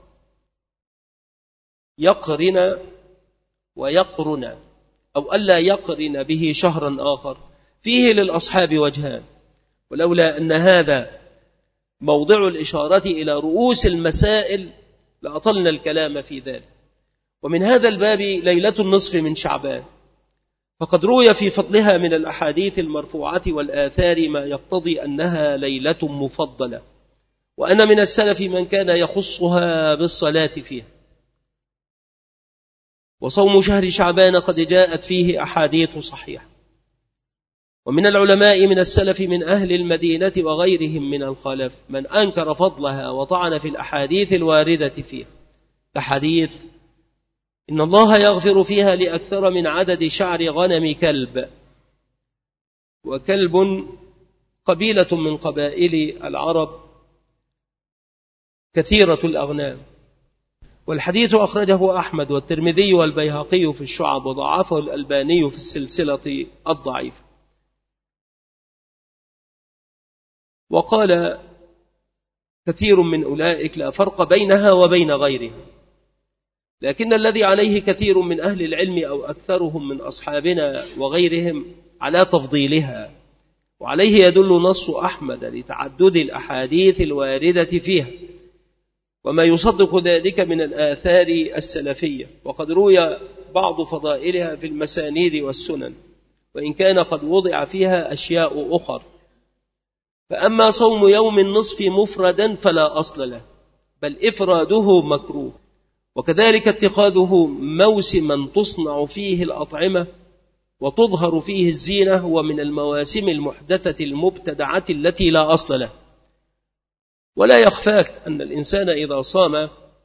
يقرن ويقرن أو ألا يقرن به شهرا آخر فيه للأصحاب وجهان، ولولا أن هذا موضع الإشارة إلى رؤوس المسائل لأطلنا الكلام في ذلك. ومن هذا الباب ليلة النصف من شعبان، فقد روي في فضلها من الأحاديث المرفوعة والآثار ما يقتضي أنها ليلة مفضلة، وأن من السلف من كان يخصها بالصلاة فيها. وصوم شهر شعبان قد جاءت فيه أحاديث صحيحة. ومن العلماء من السلف من أهل المدينة وغيرهم من الخلف من أنكر فضلها وطعن في الأحاديث الواردة فيها، كحديث إن الله يغفر فيها لأكثر من عدد شعر غنم كلب، وكلب قبيلة من قبائل العرب كثيرة الأغنام. والحديث أخرجه أحمد والترمذي والبيهقي في الشعب، وضعفه الألباني في السلسلة الضعيفة. وقال كثير من أولئك لا فرق بينها وبين غيرها، لكن الذي عليه كثير من أهل العلم أو أكثرهم من أصحابنا وغيرهم على تفضيلها، وعليه يدل نص أحمد لتعدد الأحاديث الواردة فيها، وما يصدق ذلك من الآثار السلفية. وقد روي بعض فضائلها في المسانيد والسنن، وإن كان قد وضع فيها أشياء أخر. فأما صوم يوم النصف مفردا فلا أصل له، بل إفراده مكروه. وكذلك اتخاذه موسما تصنع فيه الأطعمة وتظهر فيه الزينة هو من المواسم المحدثة المبتدعة التي لا أصل له. ولا يخفاك أن الإنسان إذا صام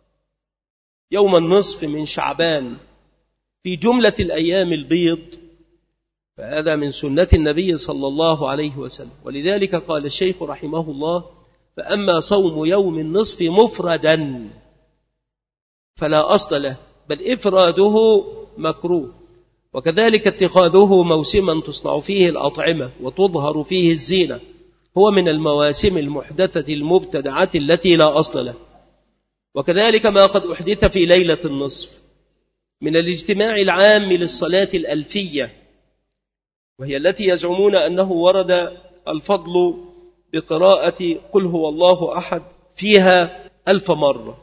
يوم النصف من شعبان في جملة الأيام البيض فهذا من سنة النبي صلى الله عليه وسلم. ولذلك قال الشيخ رحمه الله: فأما صوم يوم النصف مفردا فلا أصل له، بل إفراده مكروه. وكذلك اتخاذه موسما تصنع فيه الأطعمة وتظهر فيه الزينة هو من المواسم المحدثة المبتدعة التي لا أصل له. وكذلك ما قد أحدث في ليلة النصف من الاجتماع العام للصلاة الألفية، وهي التي يزعمون أنه ورد الفضل بقراءة قل هو الله أحد فيها ألف مرة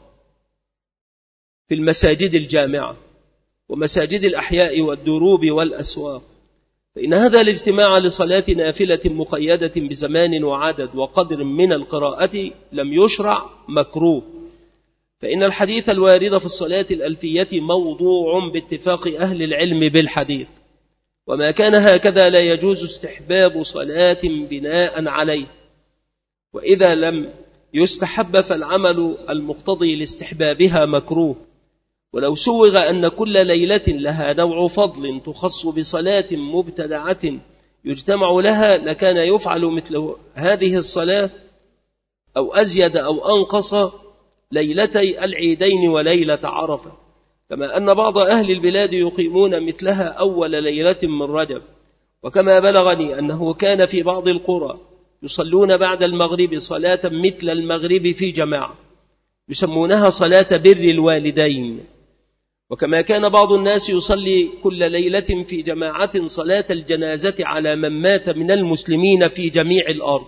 في المساجد الجامعة ومساجد الأحياء والدروب والأسواق، فإن هذا الاجتماع لصلاة نافلة مقيدة بزمان وعدد وقدر من القراءة لم يشرع، مكروه. فإن الحديث الوارد في الصلاة الألفية موضوع باتفاق أهل العلم بالحديث، وما كان هكذا لا يجوز استحباب صلاة بناء عليه. وإذا لم يستحب فالعمل المقتضي لاستحبابها مكروه. ولو سوغ أن كل ليلة لها نوع فضل تخص بصلاة مبتدعة يجتمع لها لكان يفعل مثل هذه الصلاة أو أزيد أو أنقص ليلتي العيدين وليلة عرفة، كما أن بعض أهل البلاد يقيمون مثلها أول ليلة من رجب. وكما بلغني أنه كان في بعض القرى يصلون بعد المغرب صلاة مثل المغرب في جماعة يسمونها صلاة بر الوالدين. وكما كان بعض الناس يصلي كل ليلة في جماعة صلاة الجنازة على من مات من المسلمين في جميع الأرض،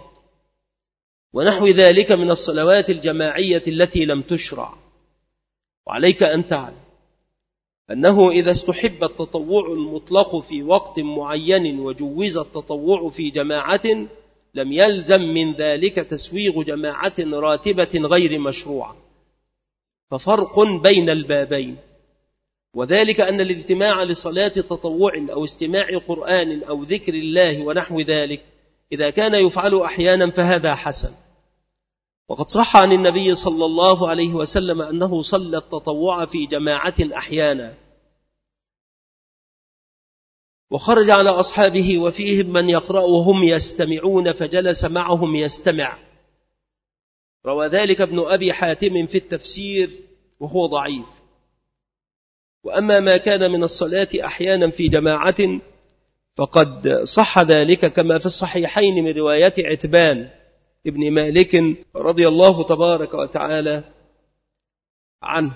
ونحو ذلك من الصلوات الجماعية التي لم تشرع. وعليك أن تعلم أنه إذا استحب التطوع المطلق في وقت معين وجوز التطوع في جماعة لم يلزم من ذلك تسويغ جماعة راتبة غير مشروعة، ففرق بين البابين. وذلك أن الاجتماع لصلاة تطوع أو استماع قرآن أو ذكر الله ونحو ذلك إذا كان يفعل أحيانا فهذا حسن. وقد صح عن النبي صلى الله عليه وسلم أنه صلى التطوع في جماعة أحيانا، وخرج على أصحابه وفيهم من يقرأ وهم يستمعون فجلس معهم يستمع. روى ذلك ابن أبي حاتم في التفسير وهو ضعيف. وأما ما كان من الصلاة أحيانا في جماعة فقد صح ذلك كما في الصحيحين من رواية عتبان ابن مالك رضي الله تبارك وتعالى عنه.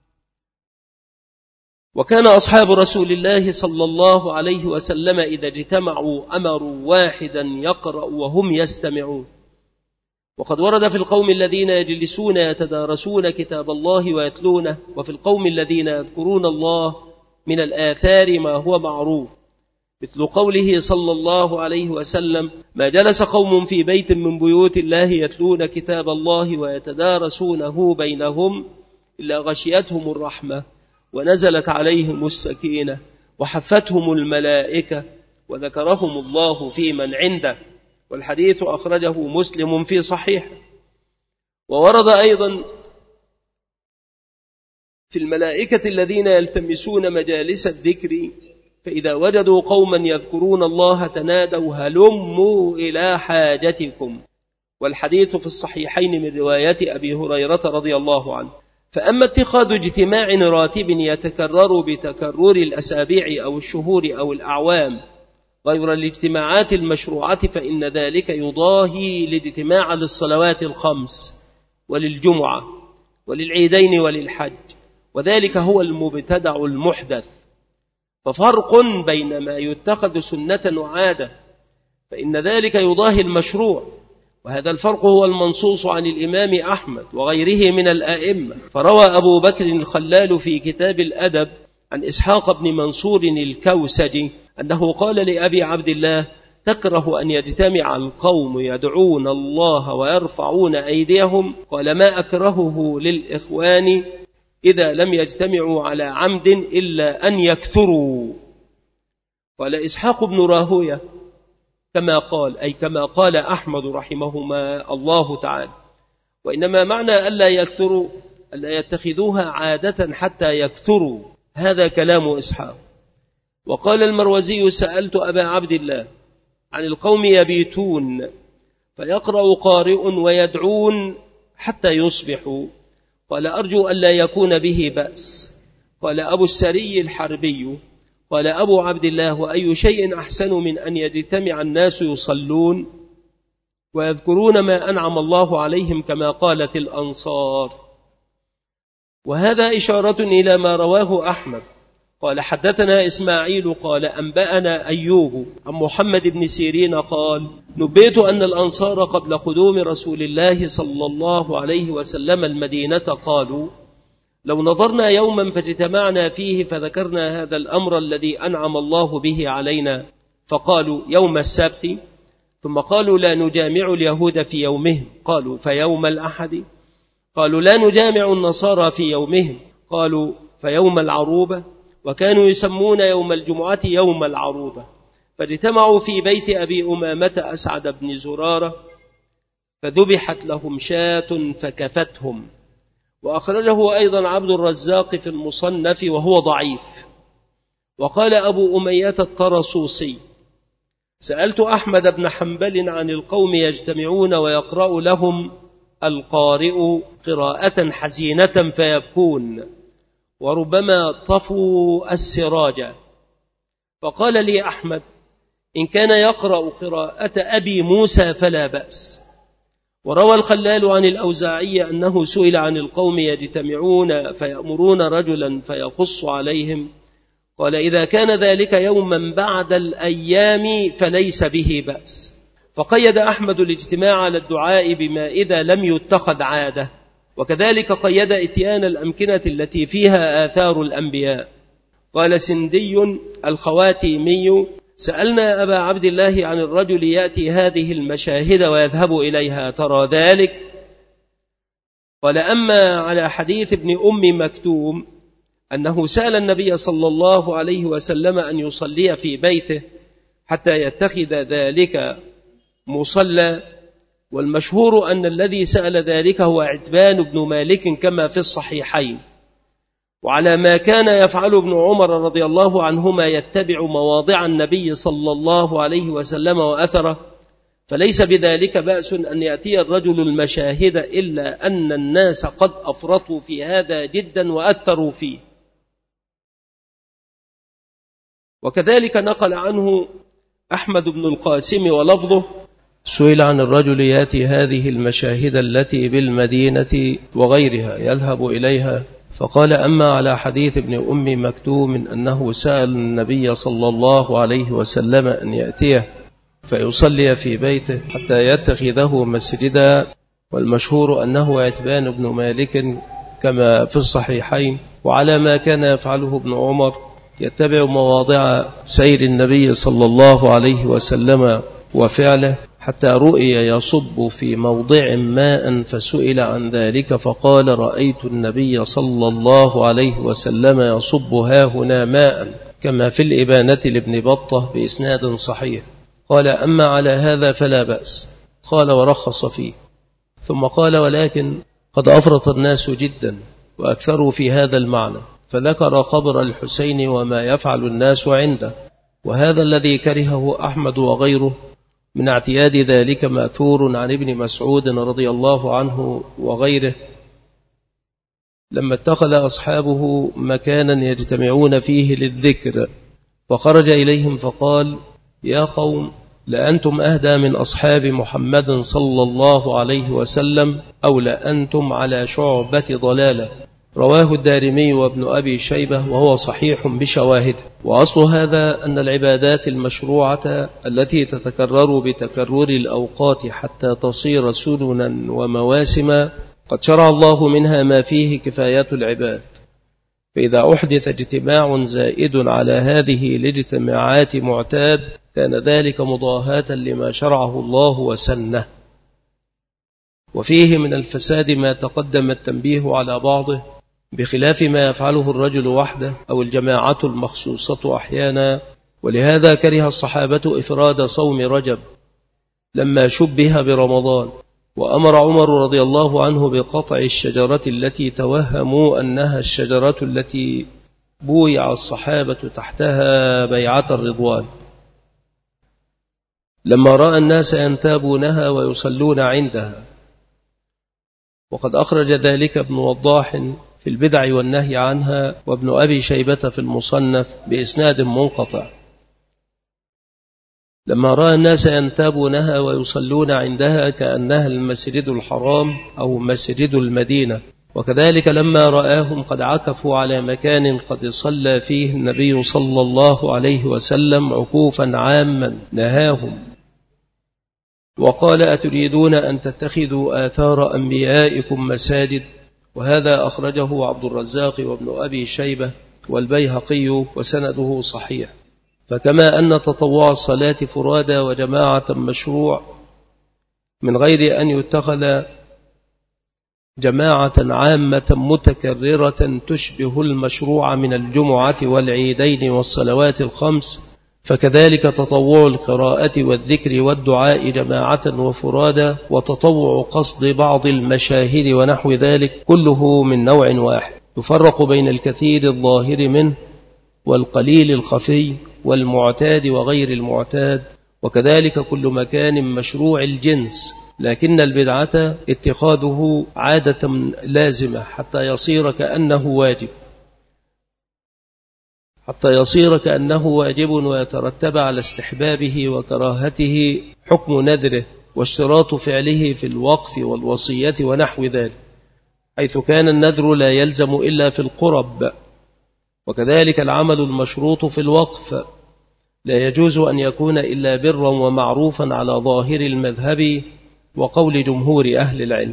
وكان أصحاب رسول الله صلى الله عليه وسلم إذا اجتمعوا أمروا واحدا يقرأ وهم يستمعون. وقد ورد في القوم الذين يجلسون يتدارسون كتاب الله ويتلونه، وفي القوم الذين يذكرون الله من الآثار ما هو معروف، مثل قوله صلى الله عليه وسلم: ما جلس قوم في بيت من بيوت الله يتلون كتاب الله ويتدارسونه بينهم إلا غشيتهم الرحمة ونزلت عليهم السكينة وحفتهم الملائكة وذكرهم الله في من عنده. والحديث أخرجه مسلم في صحيح. وورد أيضا في الملائكة الذين يلتمسون مجالس الذكر فإذا وجدوا قوما يذكرون الله تنادوا هلموا إلى حاجتكم. والحديث في الصحيحين من رواية أبي هريرة رضي الله عنه. فأما اتخاذ اجتماع راتب يتكرر بتكرر الأسابيع أو الشهور أو الأعوام غير الاجتماعات المشروعة فإن ذلك يضاهي الاجتماع للصلوات الخمس وللجمعة وللعيدين وللحج، وذلك هو المبتدع المحدث. ففرق بين ما يتخذ سنة وعادة فإن ذلك يضاهي المشروع، وهذا الفرق هو المنصوص عن الإمام أحمد وغيره من الآئمة. فروى أبو بكر الخلال في كتاب الأدب عن إسحاق بن منصور الكوسجي أنه قال لأبي عبد الله تكره أن يجتمع القوم يدعون الله ويرفعون أيديهم؟ قال ما أكرهه للإخوان إذا لم يجتمعوا على عمد إلا أن يكثروا. قال إسحاق بن راهوية كما قال، أي كما قال أحمد رحمهما الله تعالى، وإنما معنى ألا يكثروا ألا يتخذوها عادة حتى يكثروا، هذا كلام إسحاق. وقال المروزي سألت أبا عبد الله عن القوم يبيتون فيقرأ قارئ ويدعون حتى يصبحوا، قال أرجو ألا يكون به بأس. قال أبو السري الحربي قال أبو عبد الله وأي شيء أحسن من أن يجتمع الناس يصلون ويذكرون ما أنعم الله عليهم كما قالت الأنصار. وهذا إشارة إلى ما رواه أحمد قال حدثنا إسماعيل قال أنبأنا أيوب عن محمد بن سيرين قال نبيت أن الأنصار قبل قدوم رسول الله صلى الله عليه وسلم المدينة قالوا لو نظرنا يوما فاجتمعنا فيه فذكرنا هذا الأمر الذي أنعم الله به علينا، فقالوا يوم السبت، ثم قالوا لا نجامع اليهود في يومهم، قالوا فيوم الأحد، قالوا لا نجامع النصارى في يومهم، قالوا فيوم العروبة، وكانوا يسمون يوم الجمعة يوم العروبة. فاجتمعوا في بيت أبي أمامة أسعد بن زرارة فذبحت لهم شاة فكفتهم. وأخرجه أيضا عبد الرزاق في المصنف وهو ضعيف. وقال أبو أمية الطرسوسي سألت أحمد بن حنبل عن القوم يجتمعون ويقرأ لهم القارئ قراءة حزينة فيبكون وربما طفوا السراج، فقال لي أحمد إن كان يقرأ قراءة أبي موسى فلا بأس. وروى الخلال عن الأوزاعي أنه سئل عن القوم يجتمعون فيأمرون رجلا فيقص عليهم، قال إذا كان ذلك يوما بعد الأيام فليس به بأس. فقيد أحمد الاجتماع على الدعاء بما إذا لم يتخذ عادة، وكذلك قيد إتيان الأمكنة التي فيها آثار الأنبياء. قال سندي الخواتيمي سألنا أبا عبد الله عن الرجل يأتي هذه المشاهد ويذهب إليها ترى ذلك؟ قال أما على حديث ابن أم مكتوم أنه سأل النبي صلى الله عليه وسلم أن يصلي في بيته حتى يتخذ ذلك مصلى، والمشهور أن الذي سأل ذلك هو عتبان بن مالك كما في الصحيحين. وعلى ما كان يفعل ابن عمر رضي الله عنهما يتبع مواضع النبي صلى الله عليه وسلم وأثره، فليس بذلك بأس أن يأتي الرجل المشاهد إلا أن الناس قد أفرطوا في هذا جدا وأثروا فيه. وكذلك نقل عنه أحمد بن القاسم ولفظه سئل عن الرجل يأتي هذه المشاهد التي بالمدينة وغيرها يذهب إليها، فقال أما على حديث ابن أم مكتوم أنه سأل النبي صلى الله عليه وسلم أن يأتيه فيصلي في بيته حتى يتخذه مسجدا، والمشهور أنه عتبان بن مالك كما في الصحيحين. وعلى ما كان يفعله ابن عمر يتبع مواضع سير النبي صلى الله عليه وسلم وفعله، حتى رؤي يصب في موضع ماء، فسئل عن ذلك فقال: رأيت النبي صلى الله عليه وسلم يصب هاهنا ماء، كما في الإبانة لابن بطة بإسناد صحيح. قال: أما على هذا فلا بأس. قال: ورخص فيه. ثم قال: ولكن قد أفرط الناس جدا وأكثروا في هذا المعنى، فذكر قبر الحسين وما يفعل الناس عنده، وهذا الذي كرهه أحمد وغيره من اعتياد ذلك مأثور عن ابن مسعود رضي الله عنه وغيره، لما اتخذ أصحابه مكانا يجتمعون فيه للذكر، وخرج إليهم فقال: يا قوم، لأنتم أهدى من أصحاب محمد صلى الله عليه وسلم، أو لأنتم على شعبة ضلالة. رواه الدارمي وابن أبي شيبة وهو صحيح بشواهد. وأصل هذا أن العبادات المشروعة التي تتكرر بتكرر الأوقات حتى تصير سننا ومواسم قد شرع الله منها ما فيه كفاية العباد، فإذا أحدث اجتماع زائد على هذه الاجتماعات معتاد كان ذلك مضاهاة لما شرعه الله وسنه. وفيه من الفساد ما تقدم التنبيه على بعضه، بخلاف ما يفعله الرجل وحده أو الجماعة المخصوصة أحيانا. ولهذا كره الصحابة إفراد صوم رجب لما شبه برمضان، وأمر عمر رضي الله عنه بقطع الشجرة التي توهموا أنها الشجرة التي بويع الصحابة تحتها بيعة الرضوان، لما رأى الناس ينتابونها ويصلون عندها. وقد أخرج ذلك ابن وضاح في البدع والنهي عنها، وابن أبي شيبة في المصنف بإسناد منقطع، لما رأى الناس ينتابونها ويصلون عندها كأنها المسجد الحرام أو مسجد المدينة. وكذلك لما رآهم قد عكفوا على مكان قد صلى فيه النبي صلى الله عليه وسلم عكوفا عاما نهاهم، وقال: أتريدون أن تتخذوا آثار أنبيائكم مساجد؟ وهذا أخرجه عبد الرزاق وابن أبي شيبة والبيهقي وسنده صحيح. فكما أن تطوع الصلاة فرادى وجماعة مشروع من غير أن يتخذ جماعة عامة متكررة تشبه المشروع من الجمعة والعيدين والصلوات الخمس، فكذلك تطوع القراءة والذكر والدعاء جماعة وفرادى، وتطوع قصد بعض المشاهد ونحو ذلك، كله من نوع واحد يفرق بين الكثير الظاهر منه والقليل الخفي والمعتاد وغير المعتاد. وكذلك كل مكان مشروع الجنس، لكن البدعة اتخاذه عادة لازمة حتى يصير كأنه واجب حتى يصير كأنه واجب ويترتب على استحبابه وكراهته حكم نذره واشتراط فعله في الوقف والوصية ونحو ذلك، حيث كان النذر لا يلزم إلا في القرب. وكذلك العمل المشروط في الوقف لا يجوز أن يكون إلا برا ومعروفا على ظاهر المذهب وقول جمهور أهل العلم.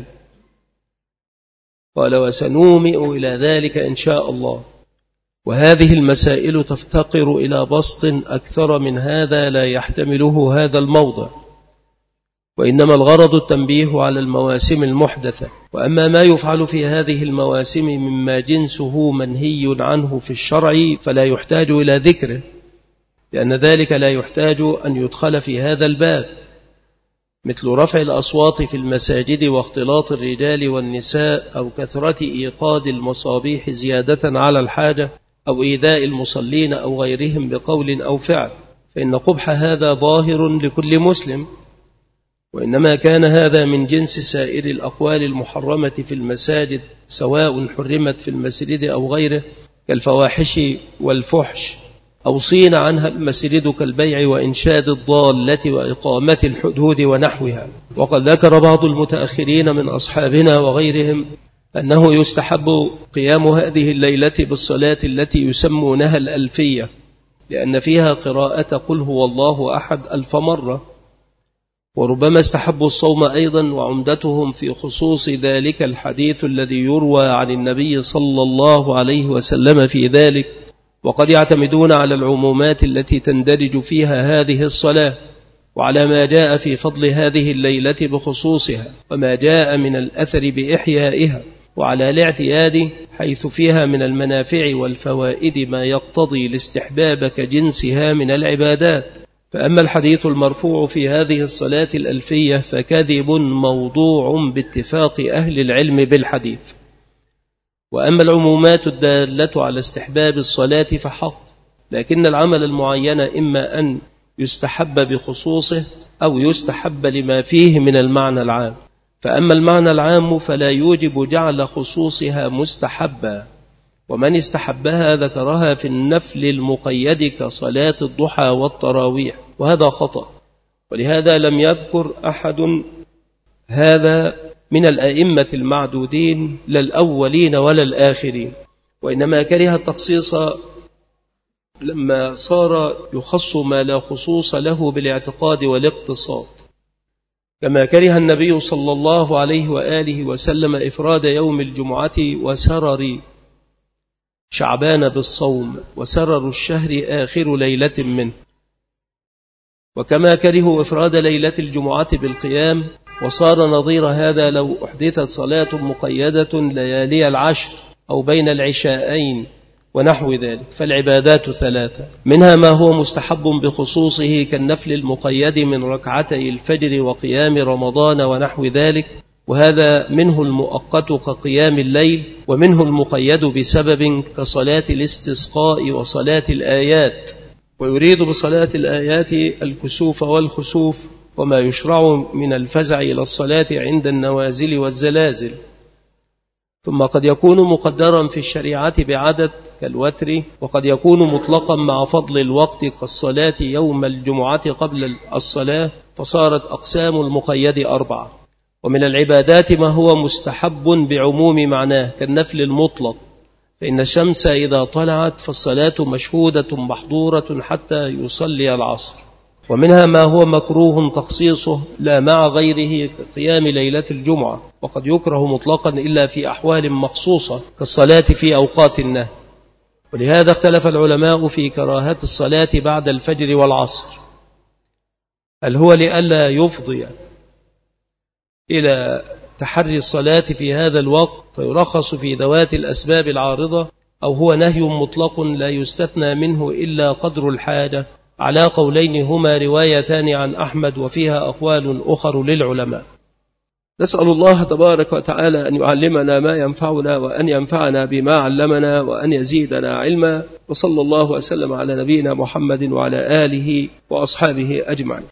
قال: وسنومئ إلى ذلك إن شاء الله. وهذه المسائل تفتقر إلى بسط أكثر من هذا لا يحتمله هذا الموضع، وإنما الغرض التنبيه على المواسم المحدثة. وأما ما يفعل في هذه المواسم مما جنسه منهي عنه في الشرع فلا يحتاج إلى ذكره، لأن ذلك لا يحتاج أن يدخل في هذا الباب، مثل رفع الأصوات في المساجد واختلاط الرجال والنساء، أو كثرة إيقاد المصابيح زيادة على الحاجة، أو إيذاء المصلين أو غيرهم بقول أو فعل، فإن قبح هذا ظاهر لكل مسلم. وإنما كان هذا من جنس سائر الأقوال المحرمة في المساجد، سواء حرمت في المسجد أو غيره، كالفواحش والفحش، أو صين عنها المسجد كالبيع وإنشاد الضالة وإقامة الحدود ونحوها. وقد ذكر بعض المتأخرين من أصحابنا وغيرهم أنه يستحب قيام هذه الليلة بالصلاة التي يسمونها الألفية، لأن فيها قراءة قل هو الله أحد ألف مرة. وربما استحبوا الصوم أيضا، وعمدتهم في خصوص ذلك الحديث الذي يروى عن النبي صلى الله عليه وسلم في ذلك، وقد يعتمدون على العمومات التي تندرج فيها هذه الصلاة، وعلى ما جاء في فضل هذه الليلة بخصوصها وما جاء من الأثر بإحيائها، وعلى الاعتياد حيث فيها من المنافع والفوائد ما يقتضي الاستحباب كجنسها من العبادات. فأما الحديث المرفوع في هذه الصلاة الألفية فكذب موضوع باتفاق أهل العلم بالحديث. وأما العمومات الدالة على استحباب الصلاة فحق، لكن العمل المعين إما أن يستحب بخصوصه أو يستحب لما فيه من المعنى العام. فأما المعنى العام فلا يوجب جعل خصوصها مستحبا، ومن استحبها ذكرها في النفل المقيد كصلاة الضحى والتراويح، وهذا خطأ. ولهذا لم يذكر أحد هذا من الأئمة المعدودين لا الأولين ولا الآخرين، وإنما كره التخصيص لما صار يخص ما لا خصوص له بالاعتقاد والاقتصاد، كما كره النبي صلى الله عليه وآله وسلم إفراد يوم الجمعة وسرر شعبان بالصوم، وسرر الشهر آخر ليلة منه. وكما كرهوا إفراد ليلة الجمعة بالقيام، وصار نظير هذا لو أحدثت صلاة مقيدة ليالي العشر أو بين العشاءين ونحو ذلك. فالعبادات ثلاثة، منها ما هو مستحب بخصوصه كالنفل المقيد من ركعتي الفجر وقيام رمضان ونحو ذلك، وهذا منه المؤقت كقيام الليل، ومنه المقيد بسبب كصلاة الاستسقاء وصلاة الآيات. ويريد بصلاة الآيات الكسوف والخسوف وما يشرع من الفزع إلى الصلاة عند النوازل والزلازل. ثم قد يكون مقدرا في الشريعة بعدد كالوتر، وقد يكون مطلقا مع فضل الوقت كالصلاة يوم الجمعة قبل الصلاة، فصارت أقسام المقيد أربعة. ومن العبادات ما هو مستحب بعموم معناه كالنفل المطلق، فإن الشمس إذا طلعت فالصلاة مشهودة محظورة حتى يصلي العصر. ومنها ما هو مكروه تخصيصه لا مع غيره كقيام ليلة الجمعة، وقد يكره مطلقا إلا في أحوال مخصوصة كالصلاة في أوقات النهي. ولهذا اختلف العلماء في كراهة الصلاة بعد الفجر والعصر، هل هو لئلا يفضي إلى تحري الصلاة في هذا الوقت فيرخص في ذوات الأسباب العارضة، أو هو نهي مطلق لا يستثنى منه إلا قدر الحاجة، على قولين هما روايتان عن أحمد وفيها أقوال أخر للعلماء. نسأل الله تبارك وتعالى أن يعلمنا ما ينفعنا، وأن ينفعنا بما علمنا، وأن يزيدنا علما. وصلى الله وسلم على نبينا محمد وعلى آله وأصحابه أجمعين.